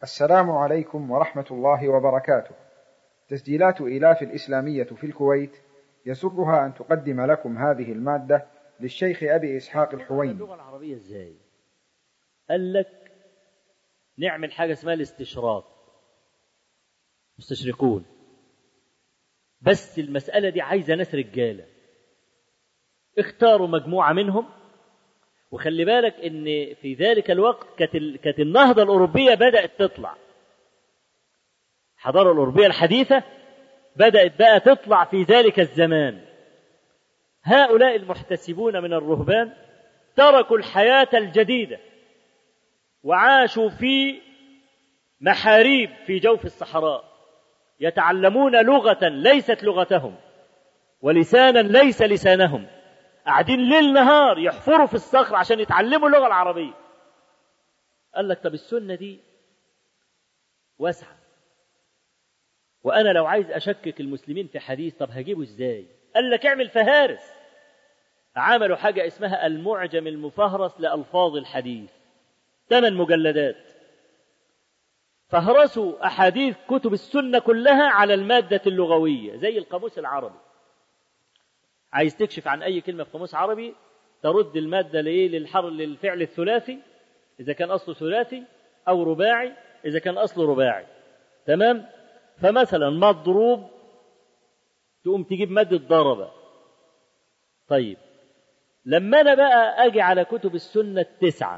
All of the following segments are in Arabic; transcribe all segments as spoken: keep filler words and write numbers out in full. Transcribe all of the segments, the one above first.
السلام عليكم ورحمة الله وبركاته. تسجيلات إيلاف الإسلامية في الكويت يسرها أن تقدم لكم هذه المادة للشيخ أبي إسحاق الحويني. اللغة العربية إزاي؟ قال لك نعمل حاجة اسمها الاستشراق، مستشرقون، بس المسألة دي عايزة ناس رجالة. اختاروا مجموعة منهم، وخلي بالك ان في ذلك الوقت كانت النهضة الأوروبية بدأت تطلع، الحضارة الأوروبية الحديثة بدأت بقى تطلع في ذلك الزمان. هؤلاء المحتسبون من الرهبان تركوا الحياة الجديدة وعاشوا في محاريب في جوف الصحراء، يتعلمون لغة ليست لغتهم ولسانا ليس لسانهم، قاعدين ليل نهار يحفروا في الصخر عشان يتعلموا اللغة العربية. قال لك طب السنة دي واسعة، وأنا لو عايز أشكك المسلمين في حديث طب هجيبه إزاي؟ قال لك اعمل فهارس. عملوا حاجة اسمها المعجم المفهرس لألفاظ الحديث، ثمان مجلدات، فهرسوا أحاديث كتب السنة كلها على المادة اللغوية زي القاموس العربي. عايز تكشف عن أي كلمة في قاموس عربي ترد المادة لإيه؟ للحر للفعل الثلاثي إذا كان أصله ثلاثي، أو رباعي إذا كان أصله رباعي. تمام؟ فمثلا مضروب تقوم تجيب مادة ضرب. طيب لما أنا بقى أجي على كتب السنة التسعة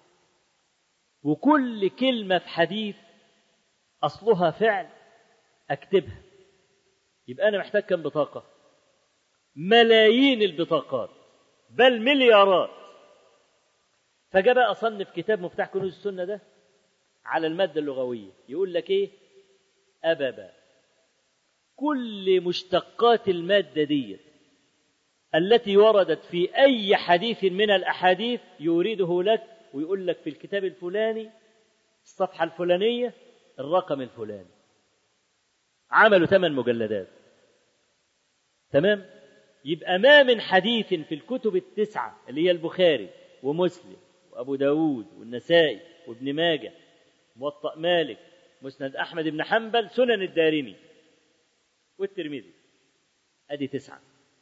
وكل كلمة في حديث أصلها فعل أكتبها، يبقى أنا محتاج كم بطاقة؟ ملايين البطاقات، بل مليارات. فجاء بقى أصنف كتاب مفتاح كنوز السنة ده على المادة اللغوية، يقول لك إيه؟ أبابا كل مشتقات المادة دي التي وردت في أي حديث من الأحاديث يورده لك ويقول لك في الكتاب الفلاني الصفحة الفلانية الرقم الفلاني. عملوا ثمان مجلدات. تمام؟ يبقى ما من حديث في الكتب التسعة اللي هي البخاري ومسلم وأبو داود والنسائي وابن ماجه، موطأ مالك، مسند أحمد بن حنبل، سنن الدارمي والترمذي، أدي تسعة.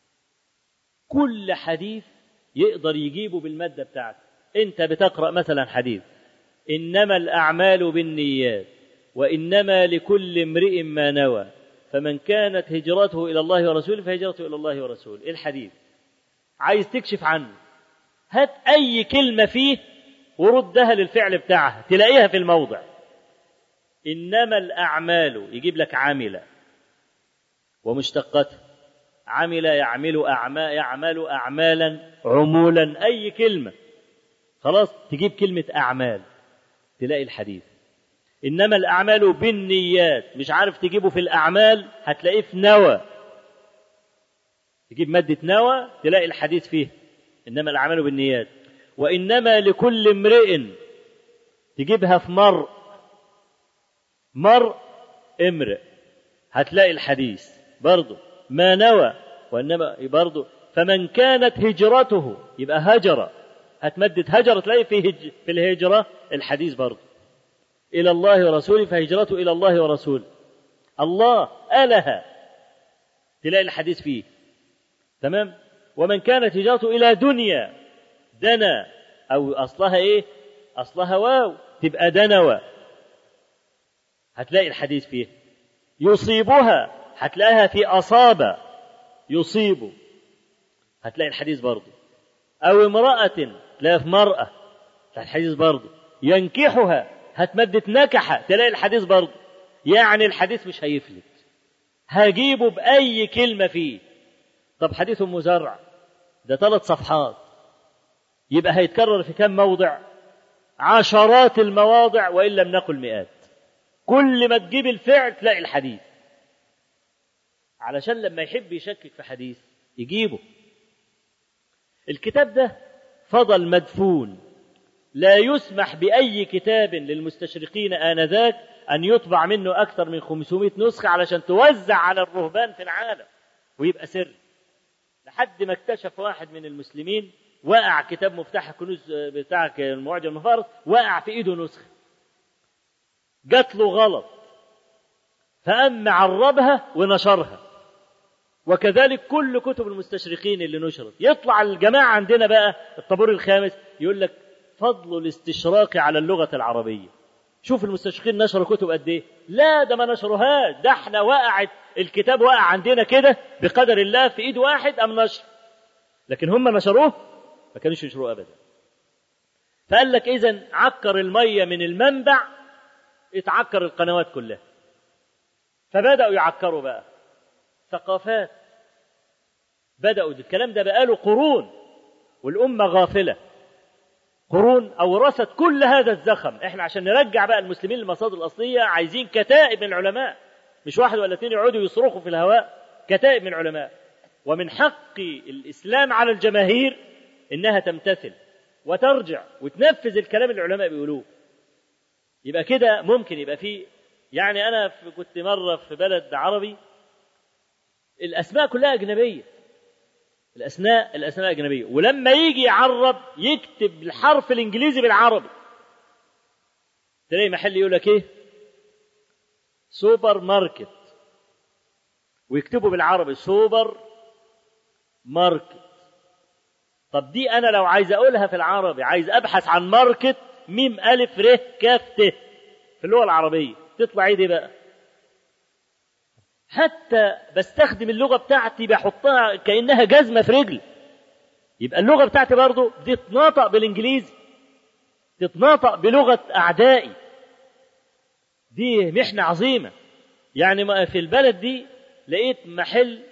كل حديث يقدر يجيبه بالمادة بتاعته. أنت بتقرأ مثلا حديث إنما الأعمال بالنيات وإنما لكل امرئ ما نوى فمن كانت هجرته إلى الله ورسوله فهجرته إلى الله ورسوله. إيه الحديث؟ عايز تكشف عنه، هات أي كلمة فيه وردها للفعل بتاعها تلاقيها في الموضع. إنما الأعمال يجيب لك عامل ومشتقاتها، عمل يعمل أعمال يعمل أعمالا عمولا، أي كلمة خلاص تجيب كلمة أعمال تلاقي الحديث. إنما الأعمال بالنيات، مش عارف تجيبه في الأعمال هتلاقيه في نوى، تجيب مادة نوى تلاقي الحديث فيه إنما الأعمال بالنيات. وإنما لكل امرئ تجيبها في مرء، مرء امرئ هتلاقي الحديث برضه ما نوى، وإنما برضه فمن كانت هجرته يبقى هجر، هتمدد هجر تلاقي في هج... في الهجرة الحديث برضه إلى الله ورسوله فهجرته إلى الله ورسوله. الله أله تلاقي الحديث فيه. تمام؟ ومن كانت هجرته إلى دنيا دنا، أو أصلها إيه؟ أصلها واو تبقى دنوى، هتلاقي الحديث فيه. يصيبها هتلاقيها في أصابة، يصيب هتلاقي الحديث برضه. أو امرأة تلاقيها في مرأة تلاقي الحديث برضه. ينكحها هتمدت نكحة تلاقي الحديث برضه. يعني الحديث مش هيفلت، هجيبه بأي كلمة فيه. طب حديث أم زرع ده ثلاث صفحات، يبقى هيتكرر في كم موضع؟ عشرات المواضع وإن لم نقل مئات. كل ما تجيب الفعل تلاقي الحديث، علشان لما يحب يشكك في حديث يجيبه. الكتاب ده فضل مدفون، لا يسمح بأي كتاب للمستشرقين آنذاك أن يطبع منه أكثر من خمسمائة نسخة علشان توزع على الرهبان في العالم ويبقى سر، لحد ما اكتشف واحد من المسلمين وقع كتاب مفتاح كنوز بتاع المعجم المفهرس، وقع في إيده نسخة جات له غلط فقام عربها ونشرها. وكذلك كل كتب المستشرقين اللي نشرت، يطلع الجماعة عندنا بقى الطابور الخامس يقول لك فضل الاستشراق على اللغة العربية. شوف المستشرقين نشروا كتب قد ايه؟ لا ده ما نشروهاش، ده احنا وقعت الكتاب وقع عندنا كده بقدر الله في ايد واحد ام نشر، لكن هم نشروه ما كانوش ينشروه ابدا. فقال لك اذا عكر المية من المنبع اتعكر القنوات كلها. فبدأوا يعكروا بقى ثقافات، بدأوا الكلام ده بقاله قرون والأمة غافلة، قرون أورثت كل هذا الزخم. احنا عشان نرجع بقى المسلمين للمصادر الأصلية عايزين كتائب من العلماء، مش واحد ولا اثنين يقعدوا يصرخوا في الهواء، كتائب من العلماء. ومن حق الإسلام على الجماهير إنها تمتثل وترجع وتنفذ الكلام اللي العلماء بيقولوه. يبقى كده ممكن يبقى فيه، يعني أنا كنت مرة في بلد عربي الأسماء كلها أجنبية، الأسماء الأسماء أجنبية، ولما يجي يعرب يكتب الحرف الإنجليزي بالعربي. تلاقي محل يقول لك إيه؟ سوبر ماركت، ويكتبوا بالعربي سوبر ماركت. طب دي أنا لو عايز أقولها في العربي، عايز أبحث عن ماركت، ميم ألف ر كاف ت في اللغة العربية، تطلع إيه دي بقى؟ حتى بستخدم اللغة بتاعتي بحطها كأنها جزمة في رجل. يبقى اللغة بتاعتي برضو دي تتناطق بالإنجليزي، تتناطق بلغة أعدائي. دي محنة عظيمة. يعني في البلد دي لقيت محل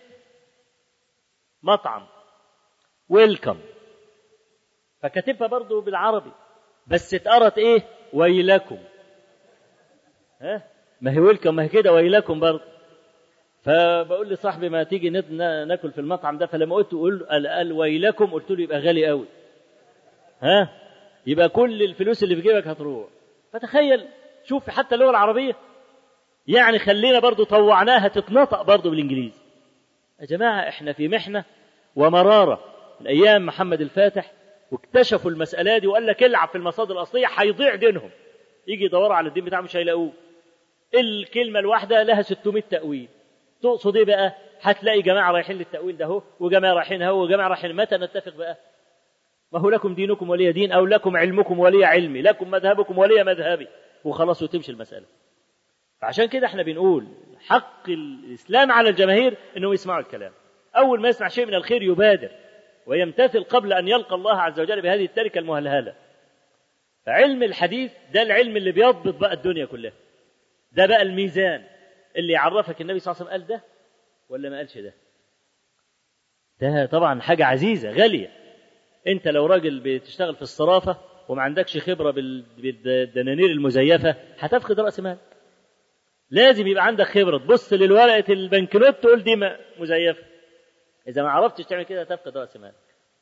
مطعم ويلكم، فكتبها برضو بالعربي بس اتقرت ايه؟ ويلكم. ها ما هي ويلكم، ما هي كده ويلكم برضو. فبقول لي صاحبي ما تيجي ناكل في المطعم ده، فلما قلت قول قال ويلكم قلت له يبقى غالي قوي، ها يبقى كل الفلوس اللي في جيبك هتروح. فتخيل، شوف حتى اللغة العربية يعني خلينا برضو طوعناها تتنطق برضو بالإنجليزي. يا جماعة احنا في محنة ومرارة من أيام محمد الفاتح، واكتشفوا المسألة دي وقال لك العب في المصادر الأصلية هيضيع دينهم. يجي يدوروا على الدين بتاعهم مش هيلاقوه. الكلمة الواحدة لها ستمائة تأويل. تقصد ايه بقى؟ هتلاقي جماعة رايحين للتأويل ده هو، وجماعة رايحين هو، وجماعة رايحين. متى نتفق بقى؟ ما هو لكم دينكم ولي دين، أو لكم علمكم ولي علمي، لكم مذهبكم ولي مذهبي، وخلاص وتمشي المسألة. فعشان كده احنا بنقول حق الإسلام على الجماهير إنهم يسمعوا الكلام. أول ما يسمع شيء من الخير يبادر ويمتثل قبل أن يلقى الله عز وجل بهذه التركة المهلهلة. فعلم الحديث ده العلم اللي بيضبط بقى الدنيا كلها. ده بقى الميزان اللي يعرفك النبي صلى الله عليه وسلم قال ده ولا ما قالش ده. ده طبعا حاجة عزيزة غالية. انت لو راجل بتشتغل في الصرافة وما عندكش خبرة بالدنانير المزيفة هتفقد رأس مالك. لازم يبقى عندك خبرة، تبص للورقة البنكنوت تقول دي مزيفة. إذا ما عرفتش تعمل كده هتفقد رأس مالك.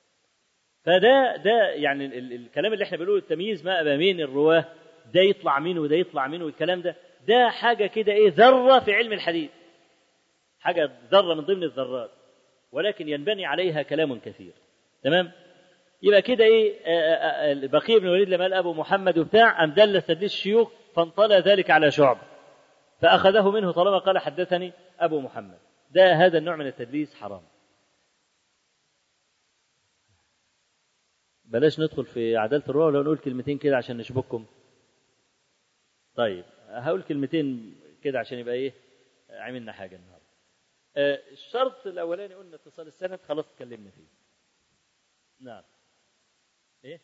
فده ده يعني ال- الكلام اللي احنا بنقوله التمييز ما أبا مين الرواه، ده يطلع مين وده يطلع مين، والكلام ده ده حاجة كده ايه ذرة في علم الحديث، حاجة ذرة من ضمن الذرات، ولكن ينبني عليها كلام كثير. تمام؟ يبقى كده ايه بقي بن الوليد لما قال ابو محمد وبتاع ام دل تدليس الشيوخ فانطلى ذلك على شعبة فاخذه منه طالما قال حدثني ابو محمد. ده هذا النوع من التدليس حرام. بلاش ندخل في عدالة الرواة، ولا نقول كلمتين كده عشان نشبككم. طيب هقول كلمتين كده عشان يبقى ايه عملنا حاجة النهارده. آه الشرط الاولاني قلنا اتصال السند، خلاص اتكلمنا فيه. نعم. ايه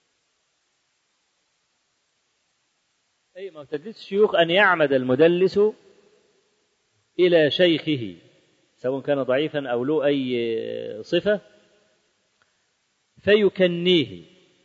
اي ما تدليس الشيوخ ان يعمد المدلس الى شيخه سواء كان ضعيفا او له اي صفة فيكنيه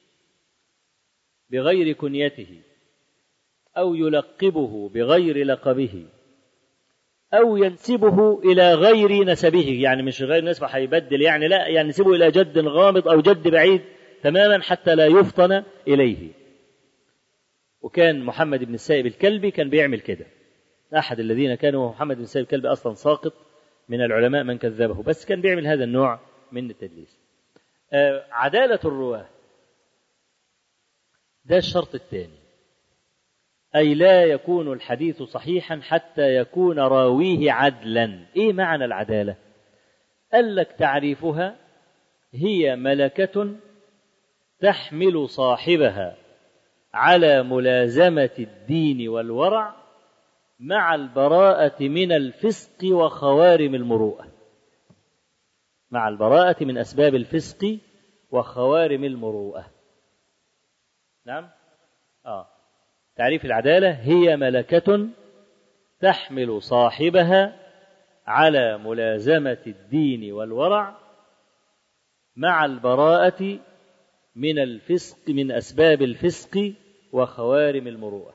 بغير كنيته أو يلقبه بغير لقبه أو ينسبه إلى غير نسبه، يعني مش غير نسبه هيبدل يعني، لا يعني ينسبه إلى جد غامض أو جد بعيد تماما حتى لا يفطن إليه. وكان محمد بن السائب الكلبي كان بيعمل كده، أحد الذين كانوا محمد بن السائب الكلبي أصلا ساقط من العلماء من كذبه، بس كان بيعمل هذا النوع من التدليس. آه عدالة الرواة ده الشرط الثاني، أي لا يكون الحديث صحيحا حتى يكون راويه عدلا. إيه معنى العدالة؟ قال لك تعريفها هي ملكة تحمل صاحبها على ملازمة الدين والورع مع البراءة من الفسق وخوارم المروءة. مع البراءة من أسباب الفسق وخوارم المروءة. نعم. آه. تعريف العدالة هي ملكة تحمل صاحبها على ملازمة الدين والورع مع البراءة من الفسق من أسباب الفسق وخوارم المروءة.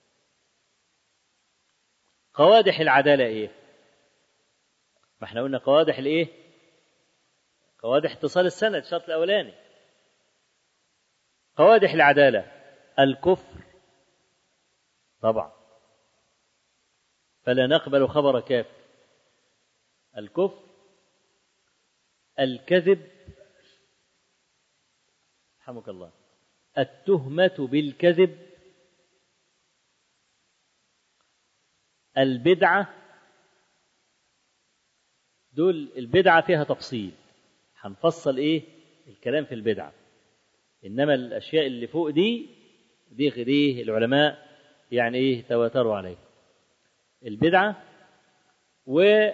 قوادح العدالة إيه؟ ما احنا قلنا قوادح الإيه؟ قوادح اتصال السند، الشرط الأولاني. قوادح العدالة الكفر طبعا، فلا نقبل خبر كافر. الكفر، الكذب، رحمك الله، التهمة بالكذب، البدعة. دول البدعة فيها تفصيل، هنفصل ايه الكلام في البدعة، انما الاشياء اللي فوق دي دي دي العلماء يعني ايه تواتروا عليه. البدعة وألا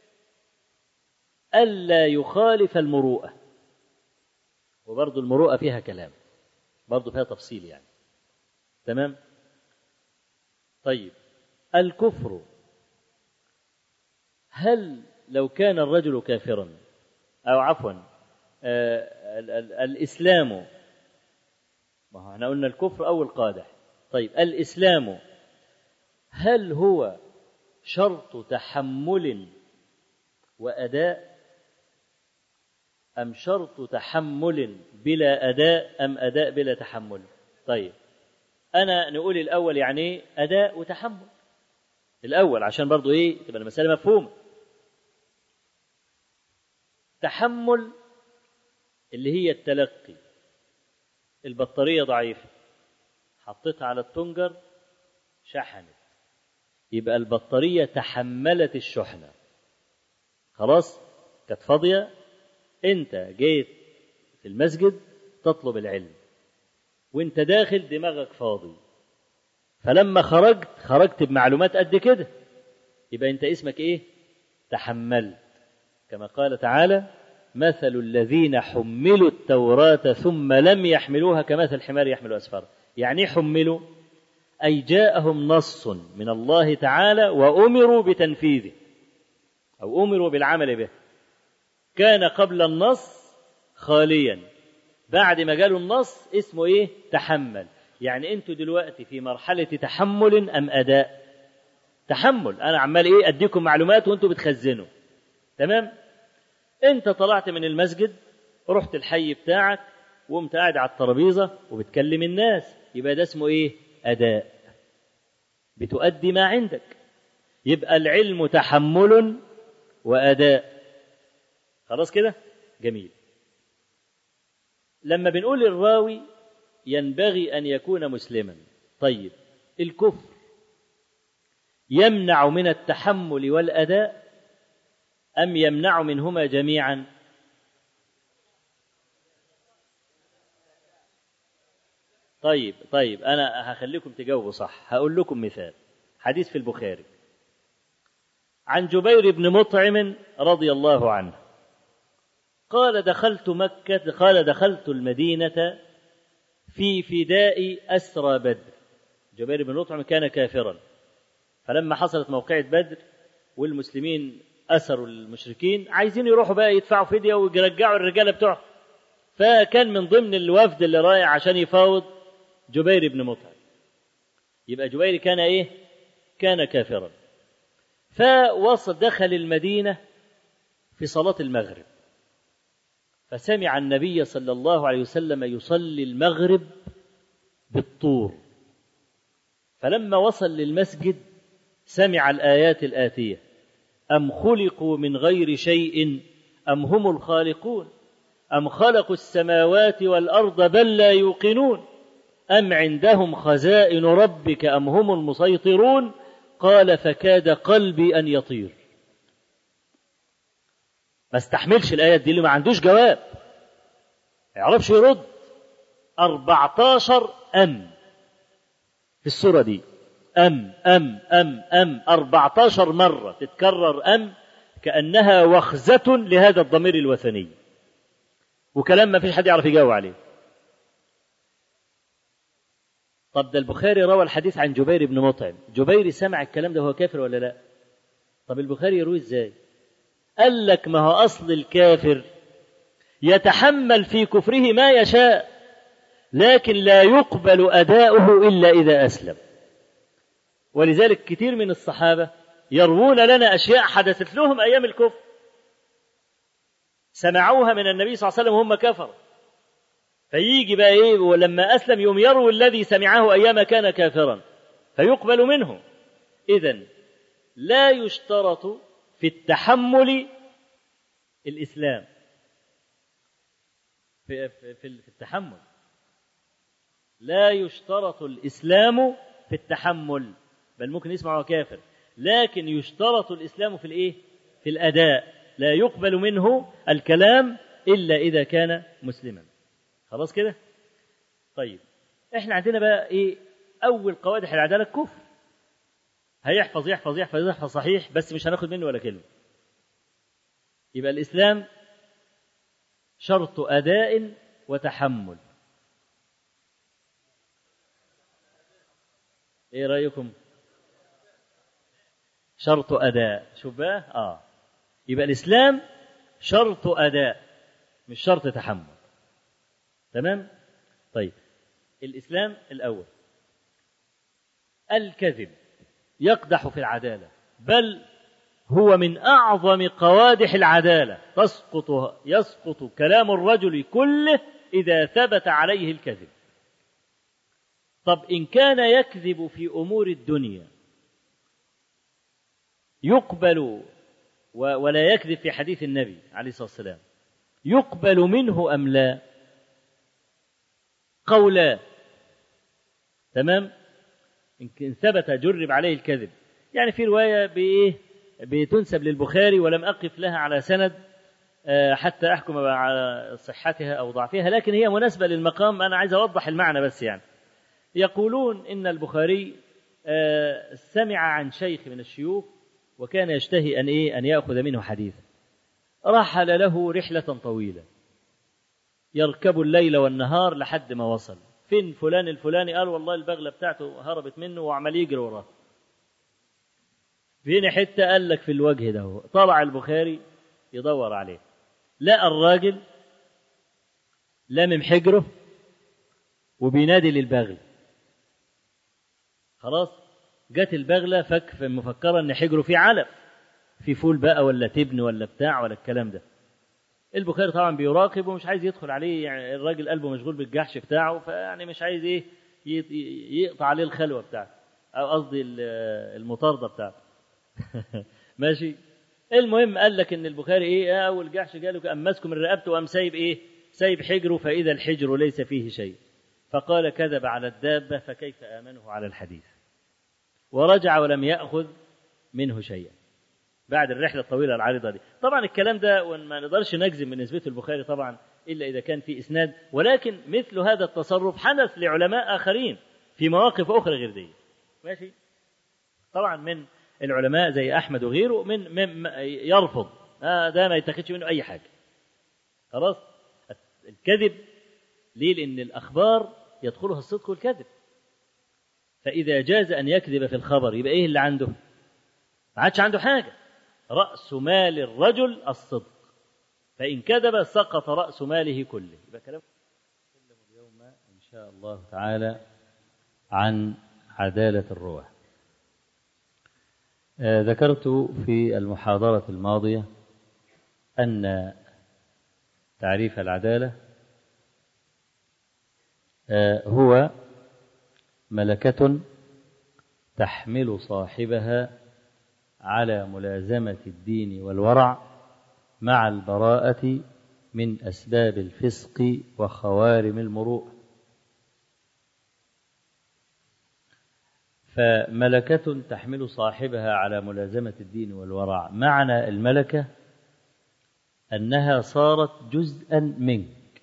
يخالف المروءة، وبرضو المروءة فيها كلام، برضو فيها تفصيل يعني. تمام. طيب الكفر، هل لو كان الرجل كافرا أو عفوا آه ال- ال- الإسلام، ما هو احنا قلنا الكفر أول قادح. طيب الإسلام هل هو شرط تحمل وأداء أم شرط تحمل بلا أداء أم أداء بلا تحمل؟ طيب أنا نقول الأول يعني إيه أداء وتحمل الأول عشان برضو إيه تبقى المسألة مفهومة. تحمل اللي هي التلقي، البطارية ضعيفة حطيتها على التنجر شحنت، يبقى البطارية تحملت الشحنة، خلاص كانت فاضية، انت جيت في المسجد تطلب العلم وانت داخل دماغك فاضي، فلما خرجت خرجت بمعلومات قد كده، يبقى انت اسمك ايه؟ تحملت. كما قال تعالى مثل الذين حملوا التوراة ثم لم يحملوها كمثل الحمار يحمل أسفار. يعني حملوا أي جاءهم نص من الله تعالى وأمروا بتنفيذه أو أمروا بالعمل به. كان قبل النص خاليا، بعد ما جاله النص اسمه إيه؟ تحمل. يعني أنتوا دلوقتي في مرحلة تحمل أم أداء؟ تحمل. أنا عمال إيه أديكم معلومات وأنتوا بتخزنوا. تمام؟ أنت طلعت من المسجد رحت الحي بتاعك وقمت قاعد على الترابيزة وبتكلم الناس، يبقى ده اسمه إيه؟ أداء، بتؤدي ما عندك. يبقى العلم تحمل وأداء. خلاص كده؟ جميل. لما بنقول الراوي ينبغي أن يكون مسلما، طيب الكفر يمنع من التحمل والأداء أم يمنع منهما جميعا؟ طيب طيب أنا هخليكم تجاوبوا صح. هقول لكم مثال حديث في البخاري عن جبير بن مطعم رضي الله عنه قال دخلت مكة قال دخلت المدينة في فداء أسرى بدر. جبير بن مطعم كان كافرا، فلما حصلت موقعة بدر والمسلمين أسروا المشركين عايزين يروحوا بقى يدفعوا فدية ويرجعوا الرجالة بتوعهم، فكان من ضمن الوفد اللي رايح عشان يفاوض جبير بن مطعم. يبقى جبير كان إيه؟ كان كافرا. فوصل دخل المدينة في صلاة المغرب، فسمع النبي صلى الله عليه وسلم يصلي المغرب بالطور، فلما وصل للمسجد سمع الآيات الآتية أم خلقوا من غير شيء أم هم الخالقون أم خلقوا السماوات والأرض بل لا يوقنون أم عندهم خزائن ربك أم هم المسيطرون قال فكاد قلبي أن يطير. ما استحملش الآيات دي اللي ما عندوش جواب، ما يعرفش يرد. أربعتاشر أم في السورة دي، أم أم أم أم أربعتاشر مرة تتكرر أم كأنها وخزة لهذا الضمير الوثني، وكلام ما فيش حد يعرف يجاوب عليه. طب ده البخاري روى الحديث عن جبير بن مطعم، جبير سمع الكلام ده هو كافر ولا لا؟ طب البخاري يروي ازاي؟ قال لك ما هو أصل الكافر يتحمل في كفره ما يشاء، لكن لا يقبل أداؤه إلا إذا أسلم. ولذلك كثير من الصحابة يروون لنا أشياء حدثت لهم أيام الكفر، سمعوها من النبي صلى الله عليه وسلم وهم كفروا، فيجي بقى إيه ولما أسلم يوم يروي الذي سمعه أيام كان كافرا فيقبل منه. إذن لا يشترط في التحمل الإسلام، في, في, في التحمل لا يشترط الإسلام في التحمل، بل ممكن يسمع كافر، لكن يشترط الإسلام في الإيه؟ في الأداء، لا يقبل منه الكلام إلا إذا كان مسلما. خلاص كده؟ طيب إحنا عندنا بقى إيه؟ أول قوادح العدالة الكفر، هيحفظ يحفظ يحفظ يحفظ صحيح بس مش هناخد منه ولا كلمة. يبقى الإسلام شرط أداء وتحمل. إيه رأيكم؟ شرط أداء. شوف بقى آه يبقى الإسلام شرط أداء مش شرط تحمل. تمام؟ طيب الإسلام الأول الكذب يقدح في العدالة، بل هو من أعظم قوادح العدالة، تسقط يسقط كلام الرجل كله إذا ثبت عليه الكذب. طب إن كان يكذب في أمور الدنيا يقبل، ولا يكذب في حديث النبي عليه الصلاة والسلام، يقبل منه أم لا؟ قولا. تمام؟ إن ثبت جرب عليه الكذب. يعني في رواية بإيه بتنسب للبخاري ولم أقف لها على سند حتى أحكم على صحتها أو ضعفها، لكن هي مناسبة للمقام، أنا عايز أوضح المعنى بس. يعني يقولون إن البخاري سمع عن شيخ من الشيوخ وكان يشتهي أن إيه أن يأخذ منه حديثا، رحل له رحلة طويلة يركب الليل والنهار لحد ما وصل فين فلان الفلاني، قال والله البغلة بتاعته هربت منه وعمل يجري وراه. فين حتة؟ قال لك في الوجه ده. طلع البخاري يدور عليه، لقى الراجل لامم حجره وبينادي للبغل. خلاص جت البغلة فك مفكرة ان حجره فيه علف، في فول بقى ولا تبن ولا بتاع ولا الكلام ده. البخاري طبعا بيراقب ومش عايز يدخل عليه، يعني الراجل قلبه مشغول بالجحش بتاعه، فيعني مش عايز ايه يقطع عليه الخلوة بتاعته، او قصدي المطاردة بتاعته. ماشي. المهم قال لك ان البخاري ايه اول جحش جاله قام ماسكه من رقبته وقام سايب ايه سايب حجره، فاذا الحجر ليس فيه شيء، فقال كذب على الدابة فكيف آمنه على الحديث، ورجع ولم يأخذ منه شيئا بعد الرحلة الطويلة العريضة دي. طبعا الكلام ده وما نقدرش نجزم من نسبة البخاري طبعا إلا إذا كان في إسناد، ولكن مثل هذا التصرف حدث لعلماء آخرين في مواقف أخرى غير دي. ماشي. طبعا من العلماء زي أحمد وغيره من, من يرفض آه ده ما يتخذش منه أي حاجة. خلاص. الكذب ليه؟ لأن الأخبار يدخلها الصدق والكذب، فإذا جاز أن يكذب في الخبر يبقى إيه اللي عنده؟ ما عادش عنده حاجة. رأس مال الرجل الصدق، فإن كذب سقط رأس ماله كله. يبقى كلام اليوم إن شاء الله تعالى عن عدالة الرواة. آه ذكرت في المحاضرة الماضية أن تعريف العدالة آه هو ملكة تحمل صاحبها على ملازمة الدين والورع مع البراءة من أسباب الفسق وخوارم المروءة. فملكة تحمل صاحبها على ملازمة الدين والورع. معنى الملكة أنها صارت جزءا منك،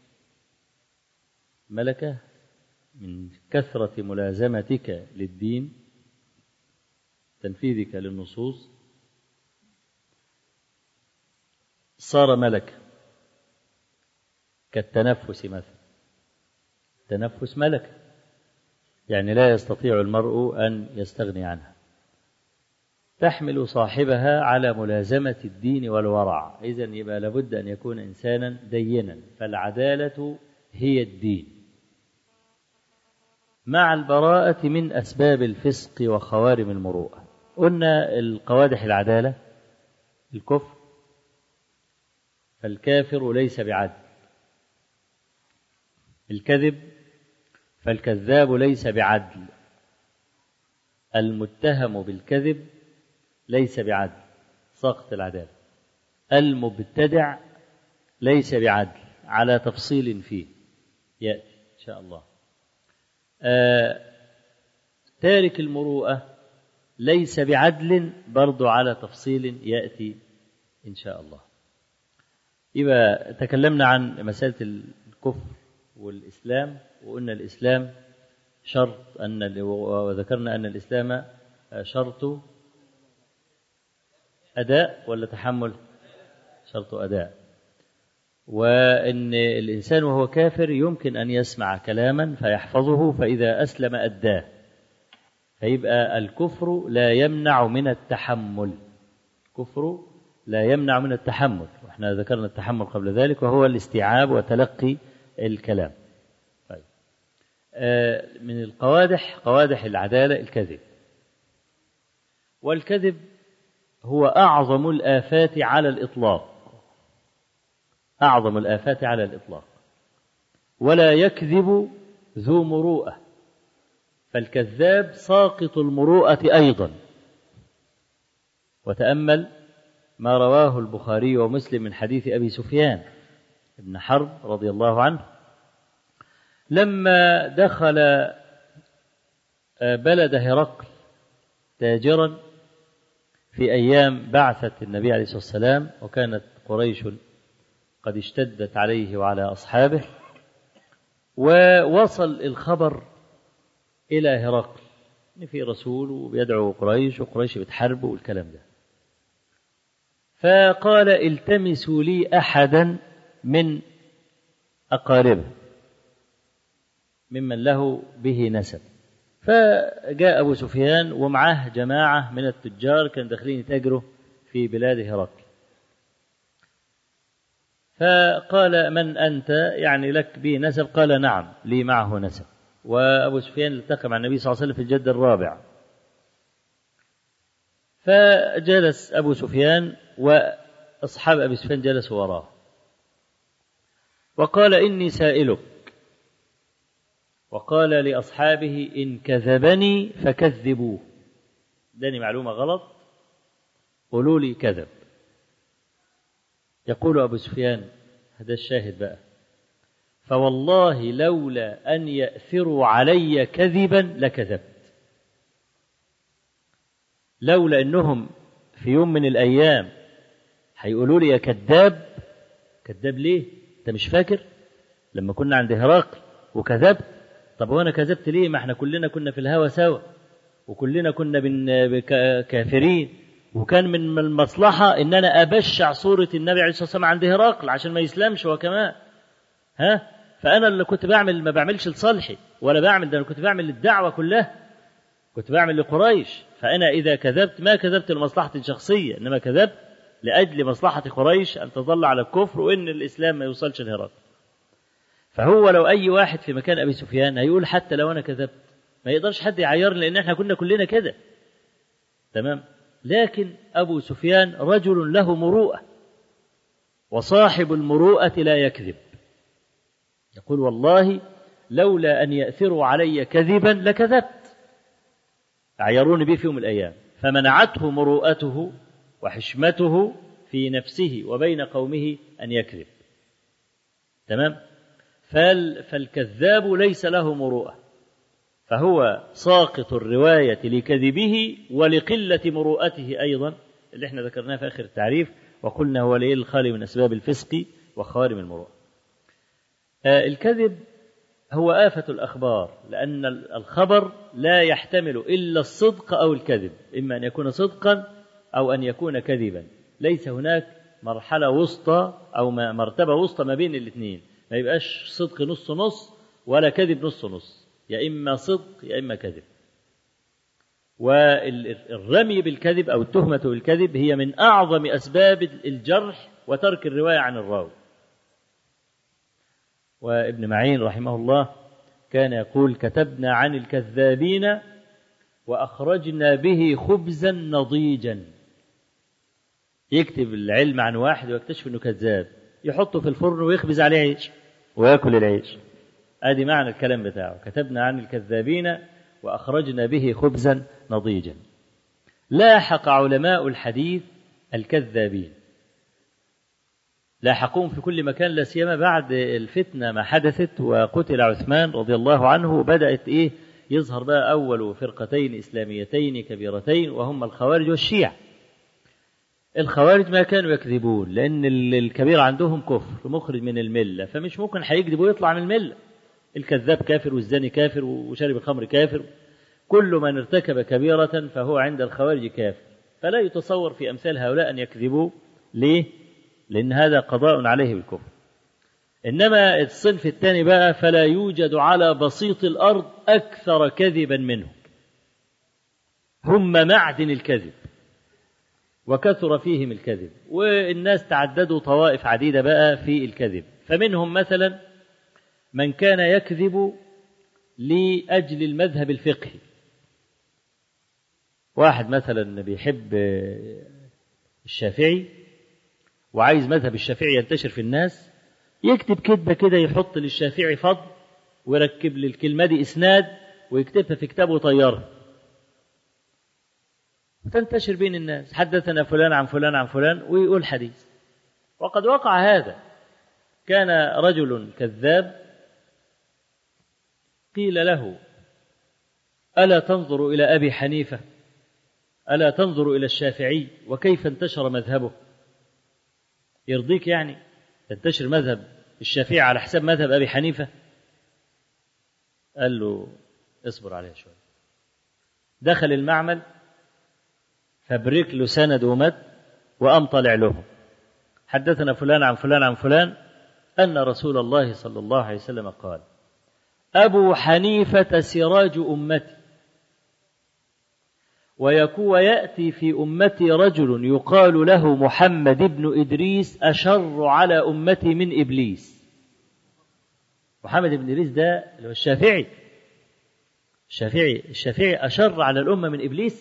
ملكة من كثرة ملازمتك للدين، تنفيذك للنصوص، صار ملكة. كالتنفس مثلا، التنفس ملكة، يعني لا يستطيع المرء أن يستغني عنها. تحمل صاحبها على ملازمة الدين والورع، إذن يبقى لابد أن يكون إنسانا دينا، فالعدالة هي الدين، مع البراءة من أسباب الفسق وخوارم المروءة. قلنا القوادح العدالة الكفر، فالكافر ليس بعدل. الكذب، فالكذاب ليس بعدل. المتهم بالكذب ليس بعدل، ساقط العدالة. المبتدع ليس بعدل، على تفصيل فيه يأتي إن شاء الله. آه تارك المروءة ليس بعدل، برضو على تفصيل يأتي إن شاء الله. يبقى تكلمنا عن مسألة الكفر والإسلام، وقلنا الإسلام شرط أن، وذكرنا أن الإسلام شرط أداء ولا تحمل؟ شرط أداء. وأن الإنسان وهو كافر يمكن أن يسمع كلاما فيحفظه، فإذا أسلم أداه، فيبقى الكفر لا يمنع من التحمل. الكفر لا يمنع من التحمل، وإحنا ذكرنا التحمل قبل ذلك، وهو الاستيعاب وتلقي الكلام. طيب. آه من القوادح، قوادح العدالة الكذب. والكذب هو أعظم الآفات على الإطلاق، أعظم الآفات على الإطلاق. ولا يكذب ذو مروءة، فالكذاب ساقط المروءة أيضا. وتأمل ما رواه البخاري ومسلم من حديث أبي سفيان بن حرب رضي الله عنه، لما دخل بلد هرقل تاجرا في أيام بعثة النبي عليه الصلاة والسلام، وكانت قريش قد اشتدت عليه وعلى أصحابه، ووصل الخبر إلى هرقل إن في رسول وبيدعو قريش وقريش بتحارب والكلام ده. فقال التمسوا لي أحدا من أقاربه ممن له به نسب. فجاء أبو سفيان ومعه جماعة من التجار كانوا داخلين يتاجروا في بلاد هرقل. فقال من أنت؟ يعني لك به نسب؟ قال نعم لي معه نسب. وأبو سفيان التقى مع النبي صلى الله عليه وسلم في الجد الرابع. فجلس أبو سفيان وأصحاب أبي سفيان جلسوا وراه، وقال إني سائلك، وقال لأصحابه إن كذبني فكذبوه، داني معلومة غلط قولوا لي كذب. يقول أبو سفيان، هذا الشاهد بقى، فوالله لولا أن يأثروا علي كذبا لكذبت. لولا أنهم في يوم من الأيام هيقولوا لي يا كذاب. كذاب ليه؟ أنت مش فاكر لما كنا عند هرقل وكذبت؟ طب وانا كذبت ليه؟ ما احنا كلنا كنا في الهوى سوا، وكلنا كنا كافرين، وكان من المصلحة ان انا ابشع صورة النبي عليه الصلاة والسلام عند هرقل عشان ما يسلمش هو كمان. ها؟ فانا اللي كنت بعمل، ما بعملش لصالحي ولا بعمل ده، انا كنت بعمل للدعوة كلها، كنت بعمل لقريش. فانا اذا كذبت ما كذبت لمصلحتي الشخصية، انما كذبت لاجل مصلحة قريش ان تظل على الكفر وان الاسلام ما يوصلش لهرقل. فهو لو أي واحد في مكان أبي سفيان هيقول حتى لو أنا كذبت ما يقدرش حد يعيرني، لأن احنا كنا كلنا كده، تمام. لكن أبو سفيان رجل له مروءة، وصاحب المروءة لا يكذب. يقول والله لولا أن يأثروا علي كذبا لكذبت، عيروني به في يوم الأيام. فمنعته مروءته وحشمته في نفسه وبين قومه أن يكذب، تمام. فالكذاب ليس له مروءة، فهو ساقط الرواية لكذبه ولقلة مروءته أيضا، اللي احنا ذكرناه في آخر التعريف، وقلنا هو ليه الخالي من أسباب الفسق وخوارم المروءة. آه الكذب هو آفة الأخبار، لأن الخبر لا يحتمل إلا الصدق أو الكذب، إما أن يكون صدقا أو أن يكون كذبا، ليس هناك مرحلة وسطى أو مرتبة وسطى ما بين الاثنين، ما يبقاش صدق نص نص ولا كذب نص نص، يا إما صدق يا إما كذب. والرمي بالكذب أو التهمة بالكذب هي من أعظم أسباب الجرح وترك الرواية عن الراوي. وابن معين رحمه الله كان يقول: كتبنا عن الكذابين وأخرجنا به خبزا نضيجا. يكتب العلم عن واحد ويكتشف أنه كذاب، يحطه في الفرن ويخبز عليه عيش ويأكل العيش. ادي معنى الكلام بتاعه: كتبنا عن الكذابين وأخرجنا به خبزا نضيجا. لاحق علماء الحديث الكذابين، لاحقوهم في كل مكان، لا سيما بعد الفتنة ما حدثت وقتل عثمان رضي الله عنه، بدأت إيه يظهر بقى أول فرقتين إسلاميتين كبيرتين، وهم الخوارج والشيعة. الخوارج ما كانوا يكذبون، لأن الكبير عندهم كفر مخرج من الملة، فمش ممكن هيكذب ويطلع من الملة. الكذاب كافر والزاني كافر وشارب الخمر كافر، كل من ارتكب كبيرة فهو عند الخوارج كافر، فلا يتصور في أمثال هؤلاء أن يكذبوا. ليه؟ لأن هذا قضاء عليه بالكفر. إنما الصنف الثاني بقى فلا يوجد على بسيط الأرض أكثر كذبا منه، هم معدن الكذب وكثر فيهم الكذب، والناس تعددوا طوائف عديدة بقى في الكذب. فمنهم مثلا من كان يكذب لأجل المذهب الفقهي، واحد مثلا بيحب الشافعي وعايز مذهب الشافعي ينتشر في الناس، يكتب كذبة كده يحط للشافعي فضل ويركب للكلمة دي إسناد ويكتبها في كتابه ويطيرها وتنتشر بين الناس: حدثنا فلان عن فلان عن فلان، ويقول حديث. وقد وقع هذا. كان رجل كذاب قيل له: ألا تنظر إلى أبي حنيفة؟ ألا تنظر إلى الشافعي وكيف انتشر مذهبه؟ يرضيك يعني تنتشر مذهب الشافعي على حساب مذهب أبي حنيفة؟ قال له: اصبر عليه شوية. دخل المعمل، فبرك له سند ومد، وقام طالع لهم: حدثنا فلان عن فلان عن فلان أن رسول الله صلى الله عليه وسلم قال: أبو حنيفة سراج أمتي، ويكون يأتي في أمتي رجل يقال له محمد بن إدريس أشر على أمتي من إبليس. محمد بن إدريس ده اللي هو الشافعي. الشافعي الشافعي أشر على الأمة من إبليس.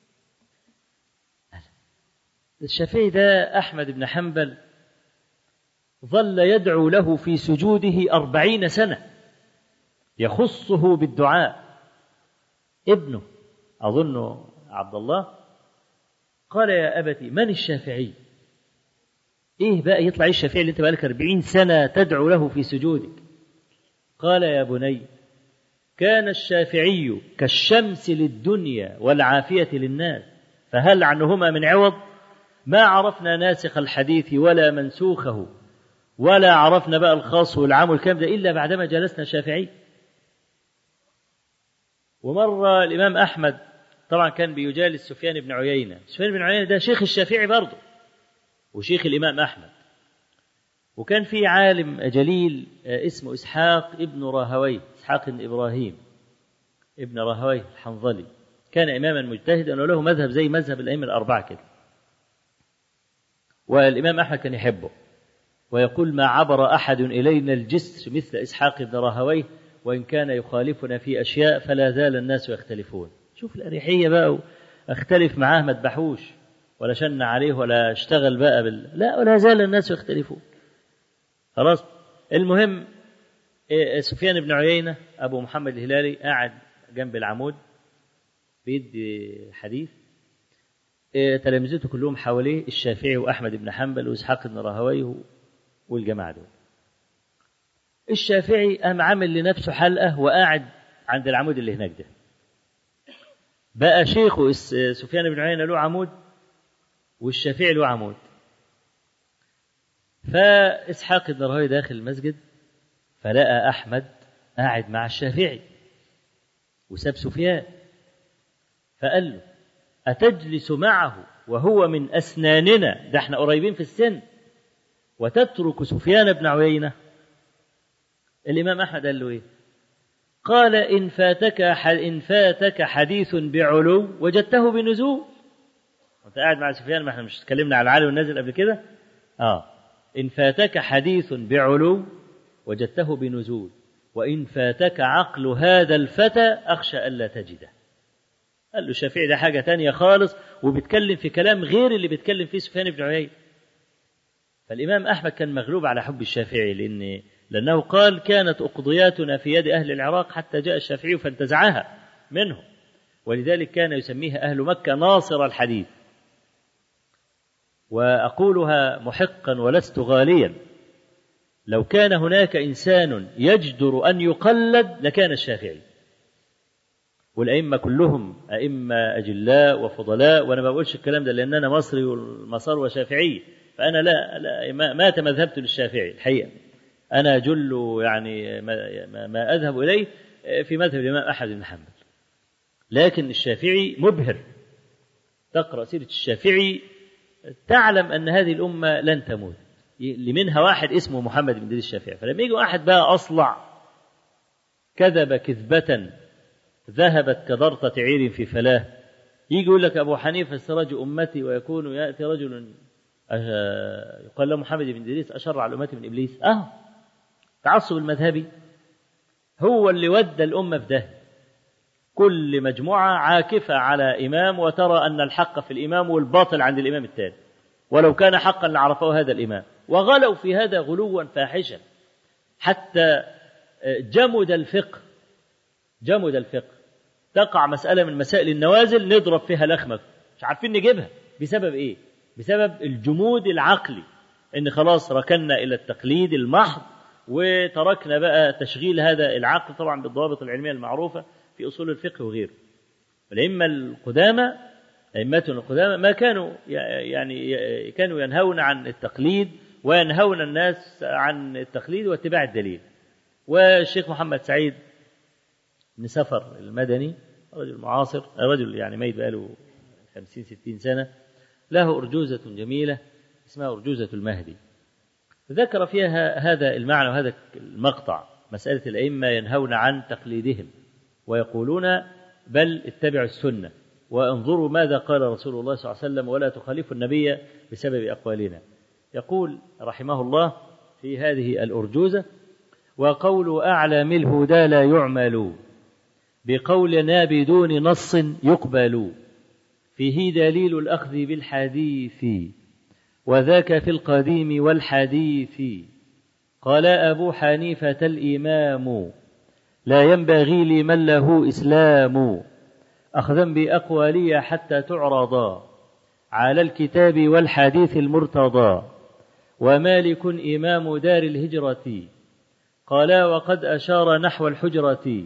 الشافعي ده أحمد بن حنبل ظل يدعو له في سجوده أربعين سنة، يخصه بالدعاء. ابنه أظن عبد الله قال: يا أبتي من الشافعي؟ إيه بقى يطلع الشافعي اللي أنت بقالك أربعين سنة تدعو له في سجودك؟ قال: يا بني، كان الشافعي كالشمس للدنيا والعافية للناس، فهل عنهما من عوض؟ ما عرفنا ناسخ الحديث ولا منسوخه، ولا عرفنا بقى الخاص والعام والكلام ده إلا بعدما جلسنا شافعي. ومرة الإمام أحمد طبعا كان بيجالس سفيان بن عيينة. سفيان بن عيينة ده شيخ الشافعي برضه وشيخ الإمام أحمد. وكان في عالم جليل اسمه إسحاق ابن راهويه، إسحاق بن إبراهيم ابن راهويه الحنظلي، كان إماما مجتهدا وله مذهب زي مذهب الأئمة الأربعة كده. والإمام أحمد كان يحبه ويقول: ما عبر أحد إلينا الجسر مثل إسحاق بن راهويه، وإن كان يخالفنا في أشياء فلا زال الناس يختلفون. شوف الأريحية بقى، أختلف معاه ما ذبحوش ولا شن عليه ولا اشتغل بقى بال... لا، ولا زال الناس يختلفون. خلاص. المهم سفيان بن عيينة أبو محمد الهلالي قاعد جنب العمود بيدي حديث، تلامذته كلهم حواليه، الشافعي وأحمد بن حنبل وإسحاق بن راهويه والجماعة دول. الشافعي قام عامل لنفسه حلقة وقاعد عند العمود اللي هناك ده. بقى شيخه سفيان بن عيينة له عمود والشافعي له عمود. فإسحاق بن راهويه داخل المسجد فلقى أحمد قاعد مع الشافعي وساب سفيان، فقال له أتجلس معه وهو من أسناننا، ده احنا قريبين في السن، وتترك سفيان بن عيينة؟ الإمام أحمد قال له إيه؟ قال إن فاتك إن فاتك حديث بعلو وجدته بنزول. وأنت قاعد مع سفيان، ما احنا مش اتكلمنا على العالي والنازل قبل كده؟ آه إن فاتك حديث بعلو وجدته بنزول، وإن فاتك عقل هذا الفتى أخشى ألا تجده. قال له الشافعي ده حاجة تانية خالص، وبيتكلم في كلام غير اللي بيتكلم فيه سفيان بن عيينة. فالإمام أحمد كان مغلوب على حب الشافعي، لأن لأنه قال كانت أقضياتنا في يد أهل العراق حتى جاء الشافعي فانتزعها منهم، ولذلك كان يسميها أهل مكة ناصر الحديث. وأقولها محقا ولست غاليا، لو كان هناك إنسان يجدر أن يقلد لكان الشافعي. والأئمة كلهم أئمة أجلاء وفضلاء، وأنا ما بقولش الكلام ده لأن أنا مصري والمصار وشافعي، فأنا لا, لا ما تمذهبت للشافعي الحقيقة، أنا جل يعني ما, ما أذهب إليه في مذهب الإمام أحمد بن حنبل. لكن الشافعي مبهر، تقرأ سيرة الشافعي تعلم أن هذه الأمة لن تموت، لمنها واحد اسمه محمد بن إدريس الشافعي. فلما يجي واحد بقى أصلع كذب كذبة ذهبت كضرطة عير في فلاه، يجي يقول لك أبو حنيفة سراج أمتي، ويكون يأتي رجل يقال له محمد بن إدريس أشر على أمتي من إبليس. أه تعصب المذهبي هو اللي ودى الأمة في ده. كل مجموعة عاكفة على إمام وترى أن الحق في الإمام والباطل عند الإمام الثاني، ولو كان حقا لعرفه هذا الإمام، وغلوا في هذا غلوا فاحشا حتى جمد الفقه. جمد الفقه تقع مسألة من مسائل النوازل نضرب فيها لخمة مش عارفين نجيبها. بسبب إيه؟ بسبب الجمود العقلي، إن خلاص ركنا إلى التقليد المحض وتركنا بقى تشغيل هذا العقل طبعا بالضوابط العلمية المعروفة في أصول الفقه وغيره. الأئمة القدامى أئمتنا القدامى ما كانوا يعني كانوا ينهون عن التقليد وينهون الناس عن التقليد واتباع الدليل. والشيخ محمد سعيد بن سفر المدني رجل معاصر، رجل يعني ميت بقاله خمسين ستين سنة، له أرجوزة جميلة اسمها أرجوزة المهدي، ذكر فيها هذا المعنى وهذا المقطع، مسألة الأئمة ينهون عن تقليدهم ويقولون بل اتبعوا السنة وانظروا ماذا قال رسول الله صلى الله عليه وسلم ولا تخالفوا النبي بسبب أقوالنا. يقول رحمه الله في هذه الأرجوزة: وقول أعلم الهدى لا يعمل بقولنا بدون نص يقبل، فيه دليل الأخذ بالحديث وذاك في القديم والحديث. قال أبو حنيفة الإمام لا ينبغي لمن له إسلام أخذا بأقوالي حتى تعرضا على الكتاب والحديث المرتضى. ومالك إمام دار الهجرة قال وقد أشار نحو الحجرة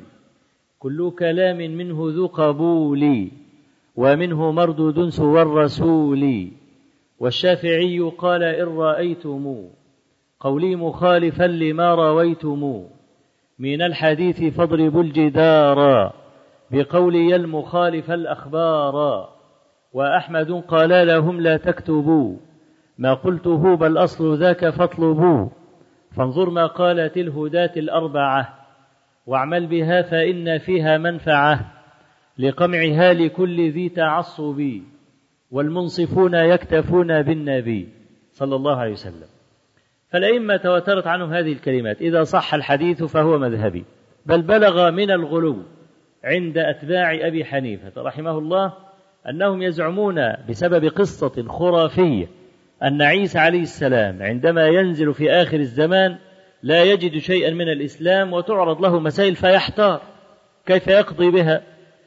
كل كلام منه ذو قبول ومنه مردود سوى الرسول. والشافعي قال إن رأيتم قولي مخالفا لما رويتم من الحديث فاضربوا الجدار بقولي المخالف الأخبار. وأحمد قال لهم لا تكتبوا ما قلته بل أصل ذاك فاطلبوا. فانظر ما قالت الهداة الأربعة واعمل بها فإن فيها منفعة لقمعها لكل ذي تعصب والمنصفون يكتفون بالنبي صلى الله عليه وسلم. فالأئمة تواترت عنهم هذه الكلمات: إذا صح الحديث فهو مذهبي، بل بلغ من الغلو عند أتباع أبي حنيفة رحمه الله أنهم يزعمون بسبب قصة خرافية أن عيسى عليه السلام عندما ينزل في آخر الزمان لا يجد شيئا من الإسلام وتعرض له مسائل فيحتار كيف يقضي بها،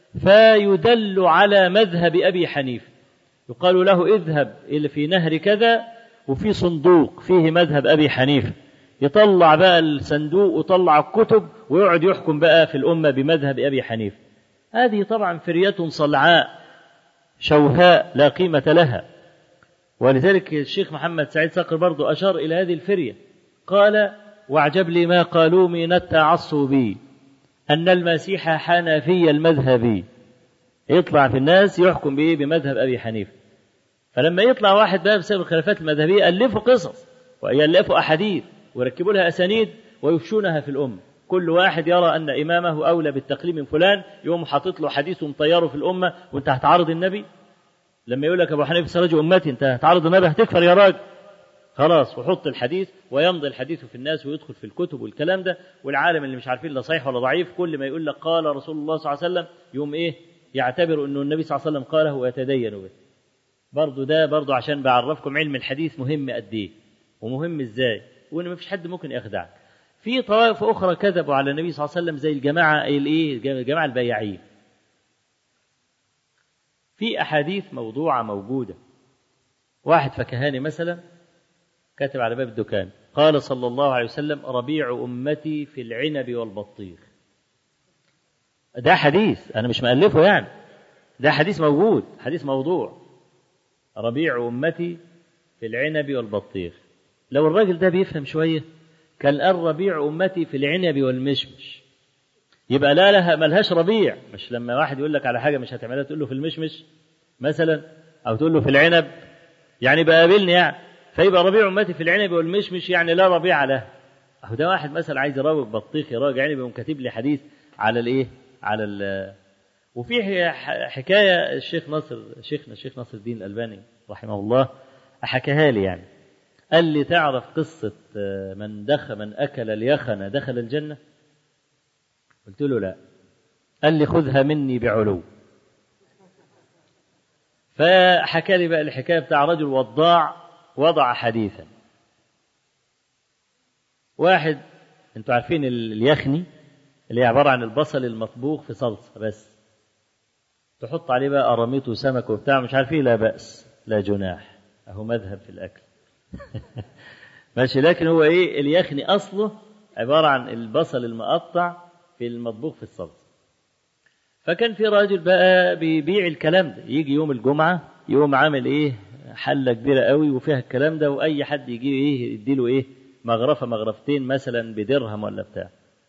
فيدل على مذهب أبي حنيفة، يقال له اذهب إلى في نهر كذا وفي صندوق فيه مذهب أبي حنيفة، يطلع بقى الصندوق وطلع الكتب ويقعد يحكم بقى في الأمة بمذهب أبي حنيفة. هذه طبعا فرية صلعاء شوهاء لا قيمة لها. ولذلك الشيخ محمد سعيد صقر برضو أشار إلى هذه الفرية، قال: واعجب لي ما قالوا من التعصب أن المسيح حنفي المذهبي. يطلع في الناس يحكم بإيه؟ بمذهب أبي حنيفة. فلما يطلع واحد بقى بسبب الخلافات المذهبية ألفوا قصص ويألفوا أحاديث ويركبوا لها أسانيد ويفشونها في الأمة. كل واحد يرى أن إمامه أولى بالتقليد من فلان، يوم حاطط له حديث ومطيره في الأمة. وأنت هتعارض النبي؟ لما يقول لك أبو حنيفة سراج أمتي، أنت هتعارض النبي؟ هتكفر يا راجل. خلاص، وحط الحديث ويمضي الحديث في الناس ويدخل في الكتب والكلام ده. والعالم اللي مش عارفين لا صحيح ولا ضعيف، كل ما يقول لك قال رسول الله صلى الله عليه وسلم يوم إيه؟ يعتبر أنه النبي صلى الله عليه وسلم قاله ويتدين به. برضو ده برضو عشان بعرفكم علم الحديث مهم قد إيه ومهم إزاي، وإن ما فيش حد ممكن يخدعك. في طوائف أخرى كذبوا على النبي صلى الله عليه وسلم زي الجماعة الإيه؟ الجماعة البياعين. في أحاديث موضوعة موجودة. واحد فكهاني مثلا كاتب على باب الدكان: قال صلى الله عليه وسلم: ربيع أمتي في العنب والبطيخ. ده حديث أنا مش مألفه يعني، ده حديث موجود، حديث موضوع. ربيع أمتي في العنب والبطيخ. لو الراجل ده بيفهم شوية كان قال ربيع أمتي في العنب والمشمش، يبقى لا لها ملهاش ربيع. مش لما واحد يقول لك على حاجة مش هتعملها تقول له في المشمش مثلا، أو تقول له في العنب، يعني بقابلني يعني. فيبقى ربيع أمتي في العنب والمشمش يعني لا ربيع له. أهو ده واحد مثلا عايز يراوغ بطيخ يراوغ عنب ويقوم كاتب لي حديث على الإيه؟ على ال. وفي حكاية الشيخ ناصر شيخنا الشيخ ناصر الدين الألباني رحمه الله حكاها لي يعني. قال لي: تعرف قصة من دخل من أكل اليخن دخل الجنة؟ قلت له: لا. قال لي: خذها مني بعلو. فحكى لي بقى الحكاية بتاع رجل وضاع وضع حديثا. واحد، انتوا عارفين اليخني اللي هي عبارة عن البصل المطبوخ في صلصة بس، تحط عليه بقى قراميط وسمك وبتاع مش عارفين، لا بأس لا جناح، أهو مذهب في الأكل. ماشي. لكن هو إيه؟ اليخني أصله عبارة عن البصل المقطع في المطبوخ في الصلصة. فكان في راجل بقى بيبيع الكلام ده، يجي يوم الجمعة يقوم عامل إيه؟ حلة كبيرة قوي وفيها الكلام ده، وأي حد يجي إيه يديله إيه؟ مغرفة مغرفتين مثلا بدرهم ولا بتاع.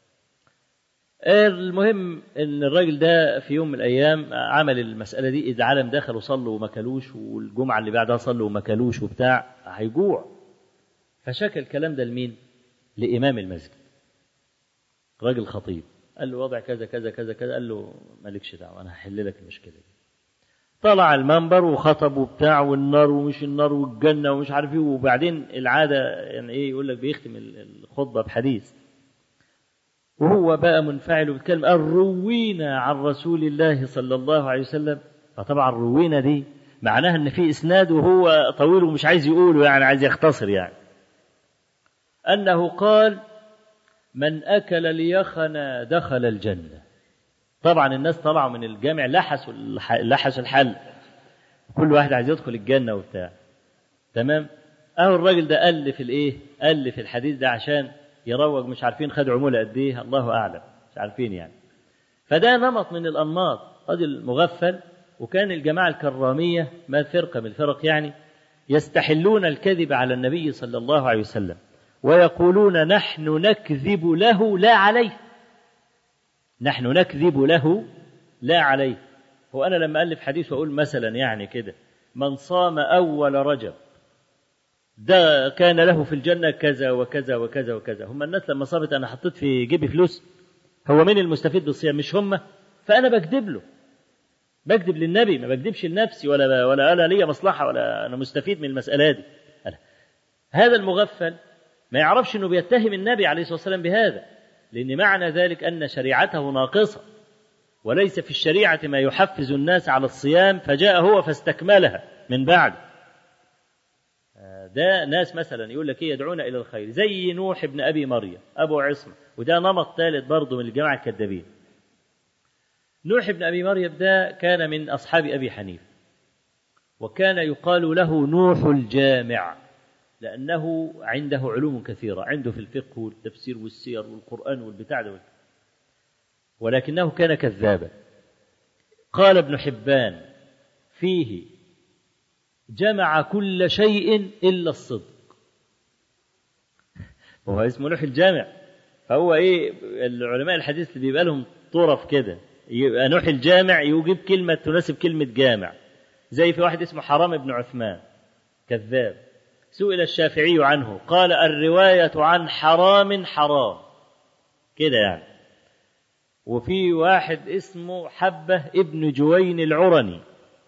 المهم ان الراجل ده في يوم من الايام عمل المساله دي، اذا عالم دخلوا صلوا وما كلوش، والجمعه اللي بعدها صلوا وما كلوش وبتاع، هيجوع. فشكى الكلام ده لمين؟ لامام المسجد، راجل خطيب. قال له: وضع كذا كذا كذا كذا. قال له: مالكش دعوه، انا هحل لك المشكله دي. طلع المنبر وخطب وبتاع، والنار ومش النار والجنه ومش عارف ايه. وبعدين العاده يعني ايه، يقول لك بيختم الخطبه بحديث، وهو بقى منفعل وبيتكلم: قال: روينا عن رسول الله صلى الله عليه وسلم. فطبعا روينا دي معناها ان في اسناد وهو طويل ومش عايز يقوله، يعني عايز يختصر، يعني انه قال: من اكل اليخن دخل الجنه. طبعا الناس طلعوا من الجامع لحسوا لحسوا الحل، كل واحد عايز يدخل الجنه وبتاع. تمام. اهو الراجل ده الف الايه؟ الف الحديث ده عشان يروج، مش عارفين خد عموله قد ايه، الله اعلم، مش عارفين يعني. فده نمط من الانماط، رجل مغفل. وكان الجماعه الكراميه ما فرقه من الفرق يعني، يستحلون الكذب على النبي صلى الله عليه وسلم ويقولون: نحن نكذب له لا عليه، نحن نكذب له لا عليه. هو انا لما الف حديث واقول مثلا يعني كده: من صام اول رجب ده كان له في الجنة كذا وكذا وكذا وكذا. هم الناس لما صابت أنا حطيت في جيبي فلوس، هو مين المستفيد بالصيام؟ مش هم. فأنا بكذب له، بكذب للنبي، ما بكذبش لنفسي، ولا ولا أنا لي مصلحة ولا أنا مستفيد من المسألة دي. هذا المغفل ما يعرفش أنه بيتهم النبي عليه الصلاة والسلام بهذا، لأن معنى ذلك أن شريعته ناقصة، وليس في الشريعة ما يحفز الناس على الصيام، فجاء هو فاستكملها من بعد. ده ناس مثلا يقول لك ايه؟ يدعون الى الخير، زي نوح ابن ابي مريم ابو عصمه. وده نمط ثالث برضه من الجماعه الكذابين. نوح ابن ابي مريم ده كان من اصحاب ابي حنيفه، وكان يقال له نوح الجامع، لانه عنده علوم كثيره، عنده في الفقه والتفسير والسير والقران والبتاع ده. ولكنه كان كذابا. قال ابن حبان فيه: جمع كل شيء إلا الصدق. وهو اسمه نوح الجامع، فهو إيه العلماء الحديث اللي بيبقى لهم طرف كده، يبقى نوح الجامع يجيب كلمة تناسب كلمة جامع. زي في واحد اسمه حرام بن عثمان كذاب، سئل الشافعي عنه قال: الرواية عن حرام حرام كده يعني. وفي واحد اسمه حبة ابن جوين العرني،